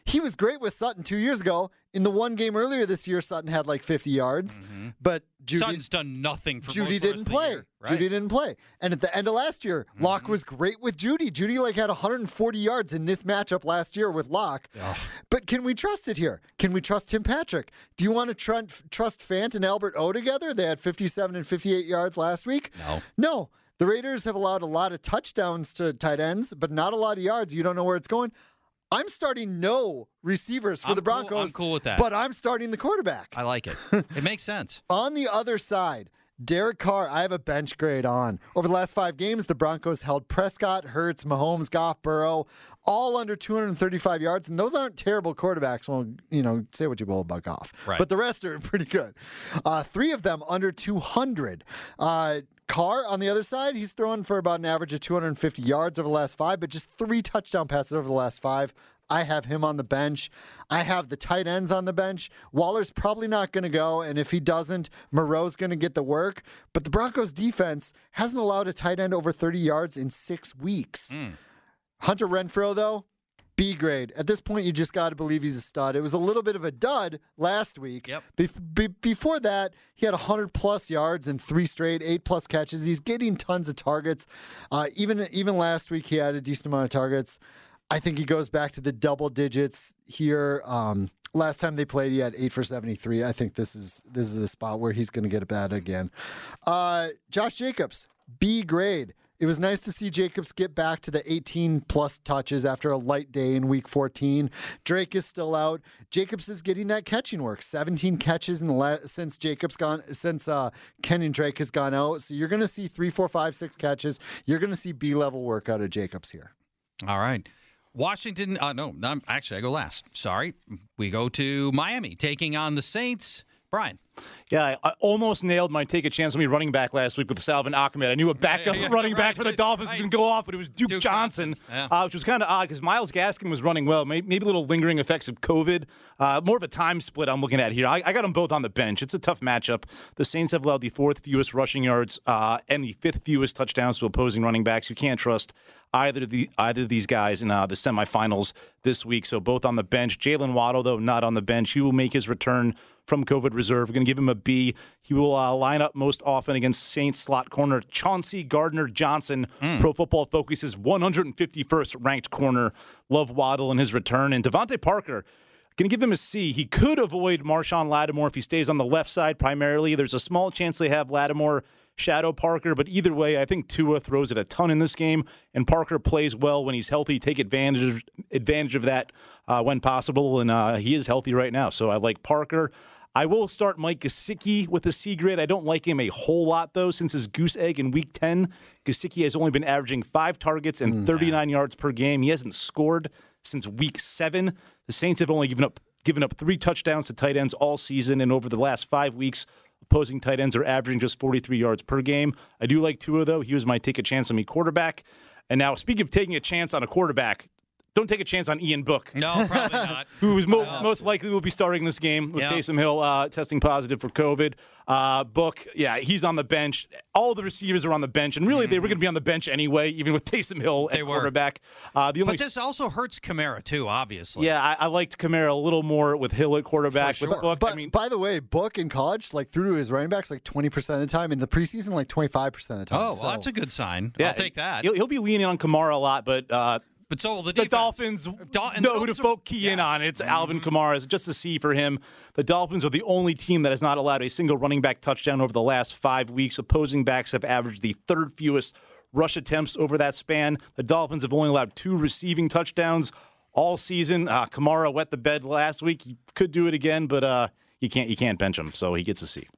He was great with Sutton two years ago. In the one game earlier this year, Sutton had like fifty yards, mm-hmm. but Judy, Sutton's done nothing for Judy most didn't of the play. Year, right? Judy didn't play. And at the end of last year, mm-hmm. Locke was great with Judy. Judy like had one hundred forty yards in this matchup last year with Locke. Ugh. But can we trust it here? Can we trust Tim Patrick? Do you want to tr- trust Fant and Albert O together? They had fifty-seven and fifty-eight yards last week. No. No. The Raiders have allowed a lot of touchdowns to tight ends, but not a lot of yards. You don't know where it's going. I'm starting no receivers for I'm the Broncos. Cool, I'm cool with that. But I'm starting the quarterback. I like it. It makes sense. On the other side, Derek Carr, I have a bench grade on. Over the last five games, the Broncos held Prescott, Hurts, Mahomes, Goff, Burrow, all under two hundred thirty-five yards. And those aren't terrible quarterbacks. Well, you know, say what you will about Goff. Right. But the rest are pretty good. Uh, three of them under two hundred. Uh, Carr, on the other side, he's throwing for about an average of two hundred fifty yards over the last five, but just three touchdown passes over the last five. I have him on the bench. I have the tight ends on the bench. Waller's probably not going to go, and if he doesn't, Moreau's going to get the work. But the Broncos defense hasn't allowed a tight end over thirty yards in six weeks. Mm. Hunter Renfrow, though, B grade. At this point, you just got to believe he's a stud. It was a little bit of a dud last week. Yep. Be- be- before that, he had one hundred plus yards and three straight, eight plus catches. He's getting tons of targets. Uh, even even last week, he had a decent amount of targets. I think he goes back to the double digits here. Um, last time they played, he had eight for seventy-three. I think this is this is a spot where he's going to get it bad again. Uh, Josh Jacobs, B grade. It was nice to see Jacobs get back to the eighteen plus touches after a light day in week fourteen. Drake is still out. Jacobs is getting that catching work. seventeen catches in the la- since Jacobs gone since uh, Kenyon Drake has gone out. So you're going to see three, four, five, six catches. You're going to see B level work out of Jacobs here. All right. Washington, uh, no, no, actually, I go last. Sorry. We go to Miami, taking on the Saints. Brian. Yeah, I, I almost nailed my take a chance on me running back last week with Salvin Ahmed. I knew a backup yeah, yeah, running right, back for the Dolphins right. didn't go off, but it was Duke, Duke Johnson, yeah. uh, which was kind of odd because Myles Gaskin was running well. Maybe, maybe a little lingering effects of COVID. Uh, more of a time split I'm looking at here. I, I got them both on the bench. It's a tough matchup. The Saints have allowed the fourth fewest rushing yards uh, and the fifth fewest touchdowns to opposing running backs. You can't trust either of, the, either of these guys in uh, the semifinals this week. So both on the bench. Jalen Waddle, though, not on the bench. He will make his return from COVID reserve. We're going to give him a B. He will uh, line up most often against Saints slot corner Chauncey Gardner-Johnson. Mm. Pro Football Focus's one hundred fifty-first ranked corner. Love Waddle in his return. And Devontae Parker, going to give him a C. He could avoid Marshawn Lattimore if he stays on the left side primarily. There's a small chance they have Lattimore shadow Parker, but either way, I think Tua throws it a ton in this game, and Parker plays well when he's healthy. Take advantage of, advantage of that uh, when possible, and uh, he is healthy right now, so I like Parker. I will start Mike Gesicki with a C grade. I don't like him a whole lot, though, since his goose egg in week ten. Gesicki has only been averaging five targets and mm, thirty-nine man. yards per game. He hasn't scored since week seven. The Saints have only given up given up three touchdowns to tight ends all season, and over the last five weeks, opposing tight ends are averaging just forty-three yards per game. I do like Tua, though. He was my take a chance on me quarterback. And now, speaking of taking a chance on a quarterback, don't take a chance on Ian Book. No, probably not. Who is mo- most likely will be starting this game with yep. Taysom Hill uh, testing positive for COVID. Uh, Book, yeah, he's on the bench. All the receivers are on the bench, and really mm-hmm. they were going to be on the bench anyway, even with Taysom Hill at quarterback. Uh, the only but this also hurts Kamara, too, obviously. Yeah, I, I liked Kamara a little more with Hill at quarterback. Sure. With Book, but, I mean, by the way, Book in college, like threw to his running backs like twenty percent of the time. In the preseason, like twenty-five percent of the time. Oh, well, so. that's a good sign. Yeah, I'll take that. He'll, he'll be leaning on Kamara a lot, but... Uh, But so will the, the Dolphins Dol- know who to folk key yeah. in on. It's mm-hmm. Alvin Kamara. It's just a C for him. The Dolphins are the only team that has not allowed a single running back touchdown over the last five weeks. Opposing backs have averaged the third fewest rush attempts over that span. The Dolphins have only allowed two receiving touchdowns all season. Uh, Kamara wet the bed last week. He could do it again, but uh, you can't you can't bench him, so he gets a C.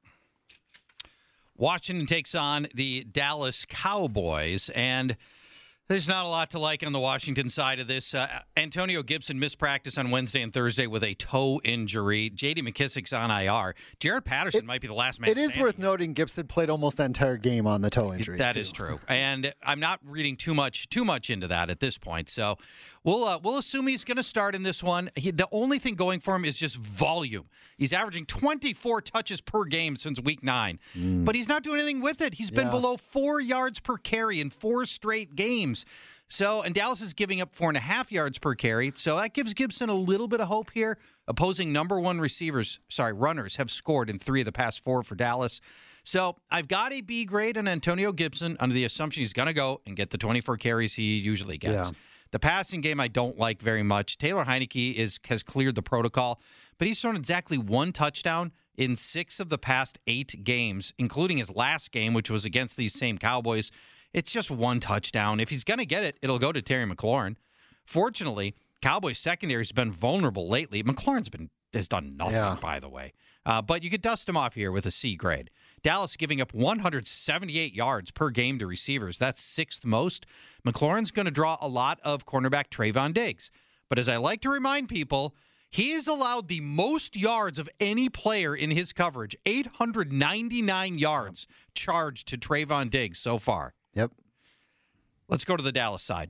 Washington takes on the Dallas Cowboys, and there's not a lot to like on the Washington side of this. Uh, Antonio Gibson missed practice on Wednesday and Thursday with a toe injury. J D McKissick's on I R. Jared Patterson it, might be the last man It is standing. worth noting Gibson played almost the entire game on the toe injury. That too. is true. And I'm not reading too much too much into that at this point. So We'll uh, we'll assume he's going to start in this one. He, the only thing going for him is just volume. He's averaging twenty-four touches per game since week nine, mm. but he's not doing anything with it. He's been yeah. below four yards per carry in four straight games. So, and Dallas is giving up four and a half yards per carry. So that gives Gibson a little bit of hope here. Opposing number one receivers, sorry, runners have scored in three of the past four for Dallas. So I've got a B grade on Antonio Gibson under the assumption he's going to go and get the twenty-four carries he usually gets. Yeah. The passing game I don't like very much. Taylor Heineke is has cleared the protocol, but he's thrown exactly one touchdown in six of the past eight games, including his last game, which was against these same Cowboys. It's just one touchdown. If he's going to get it, it'll go to Terry McLaurin. Fortunately, Cowboys secondary has been vulnerable lately. McLaurin's been has done nothing, yeah. by the way. Uh, but you could dust him off here with a C grade. Dallas giving up one hundred seventy-eight yards per game to receivers. That's sixth most. McLaurin's going to draw a lot of cornerback Trayvon Diggs. But as I like to remind people, he has allowed the most yards of any player in his coverage, eight hundred ninety-nine yards charged to Trayvon Diggs so far. Yep. Let's go to the Dallas side.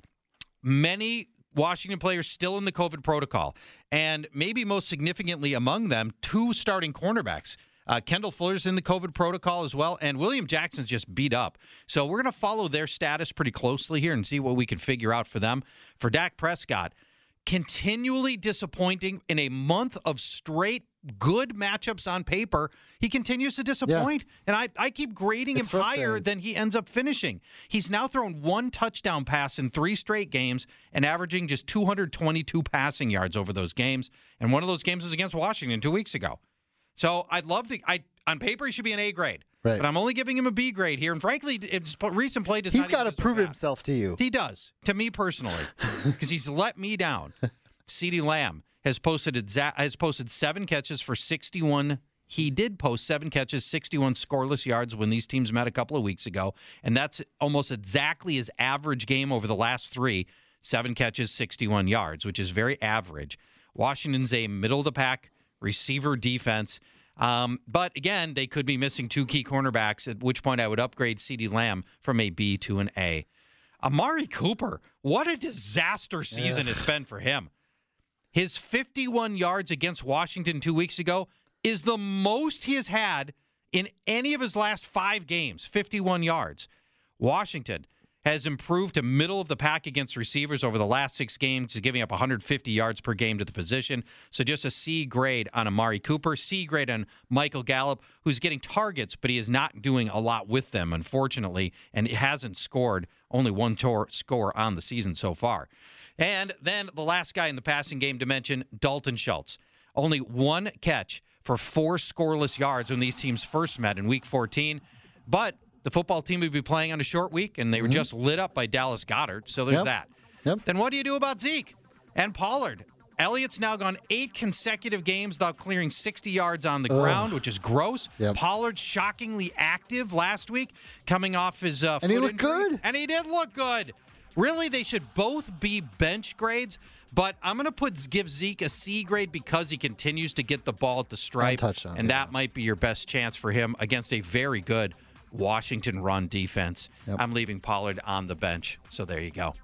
Many Washington players still in the COVID protocol, and maybe most significantly among them, two starting cornerbacks. Uh, Kendall Fuller's in the COVID protocol as well, and William Jackson's just beat up. So we're going to follow their status pretty closely here and see what we can figure out for them. For Dak Prescott, continually disappointing in a month of straight good matchups on paper. He continues to disappoint, yeah. and I, I keep grading it's him higher than he ends up finishing. He's now thrown one touchdown pass in three straight games and averaging just two hundred twenty-two passing yards over those games, and one of those games was against Washington two weeks ago. So I'd love to. I on paper he should be an A grade, right. but I'm only giving him a B grade here. And frankly, it's, recent play does. He's got to prove himself to you. He does to me personally because he's let me down. CeeDee Lamb has posted exa- has posted seven catches for sixty-one. He did post seven catches, sixty-one scoreless yards when these teams met a couple of weeks ago, and that's almost exactly his average game over the last three. Seven catches, sixty-one yards, which is very average. Washington's a middle of the pack receiver defense. Um, but again, they could be missing two key cornerbacks, at which point I would upgrade CeeDee Lamb from a B to an A. Amari Cooper, what a disaster season yeah. it's been for him. His fifty-one yards against Washington two weeks ago is the most he has had in any of his last five games, fifty-one yards. Washington has improved to middle of the pack against receivers over the last six games, giving up one hundred fifty yards per game to the position. So just a C grade on Amari Cooper, C grade on Michael Gallup, who's getting targets, but he is not doing a lot with them, unfortunately, and hasn't scored only one tor- score on the season so far. And then the last guy in the passing game to mention, Dalton Schultz. Only one catch for four scoreless yards when these teams first met in Week fourteen, but the football team would be playing on a short week, and they were mm-hmm. just lit up by Dallas Goedert, so there's yep. that. Yep. Then what do you do about Zeke and Pollard? Elliott's now gone eight consecutive games without clearing sixty yards on the Ugh. ground, which is gross. Yep. Pollard shockingly active last week, coming off his uh, and foot he looked injury. good. And he did look good. Really, they should both be bench grades, but I'm going to put give Zeke a C grade because he continues to get the ball at the stripe, and, and that might be your best chance for him against a very good Washington run defense. Yep. I'm leaving Pollard on the bench, so there you go.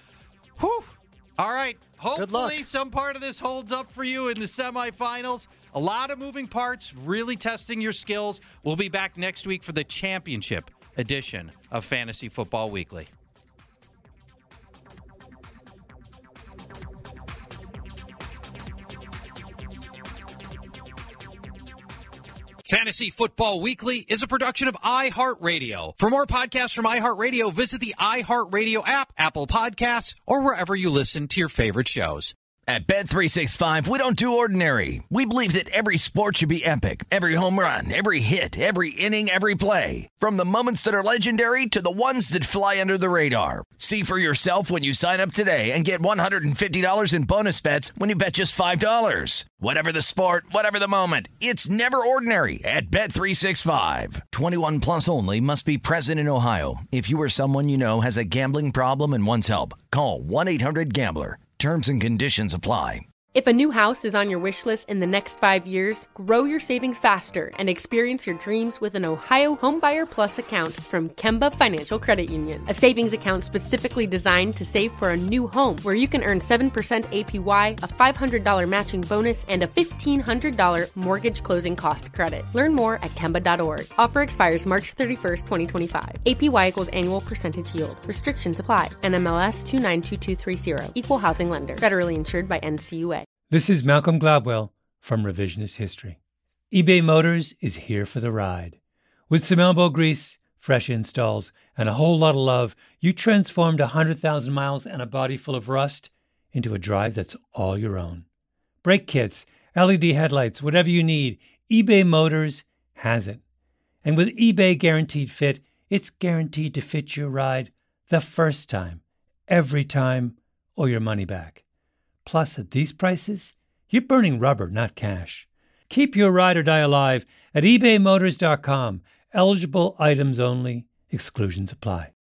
Whew. All right. Hopefully some part of this holds up for you in the semifinals. A lot of moving parts, really testing your skills. We'll be back next week for the championship edition of Fantasy Football Weekly. Fantasy Football Weekly is a production of iHeartRadio. For more podcasts from iHeartRadio, visit the iHeartRadio app, Apple Podcasts, or wherever you listen to your favorite shows. At Bet three sixty-five, we don't do ordinary. We believe that every sport should be epic. Every home run, every hit, every inning, every play. From the moments that are legendary to the ones that fly under the radar. See for yourself when you sign up today and get one hundred fifty dollars in bonus bets when you bet just five dollars. Whatever the sport, whatever the moment, it's never ordinary at Bet three sixty-five. twenty-one plus only. Must be present in Ohio. If you or someone you know has a gambling problem and wants help, call one eight hundred gambler. Terms and conditions apply. If a new house is on your wish list in the next five years, grow your savings faster and experience your dreams with an Ohio Homebuyer Plus account from Kemba Financial Credit Union. A savings account specifically designed to save for a new home where you can earn seven percent A P Y, a five hundred dollars matching bonus, and a fifteen hundred dollars mortgage closing cost credit. Learn more at Kemba dot org. Offer expires March thirty-first, twenty twenty-five. A P Y equals annual percentage yield. Restrictions apply. N M L S two nine two two three zero. Equal housing lender. Federally insured by N C U A. This is Malcolm Gladwell from Revisionist History. eBay Motors is here for the ride. With some elbow grease, fresh installs, and a whole lot of love, you transformed one hundred thousand miles and a body full of rust into a drive that's all your own. Brake kits, L E D headlights, whatever you need, eBay Motors has it. And with eBay Guaranteed Fit, it's guaranteed to fit your ride the first time, every time, or your money back. Plus, at these prices, you're burning rubber, not cash. Keep your ride or die alive at ebay motors dot com. Eligible items only. Exclusions apply.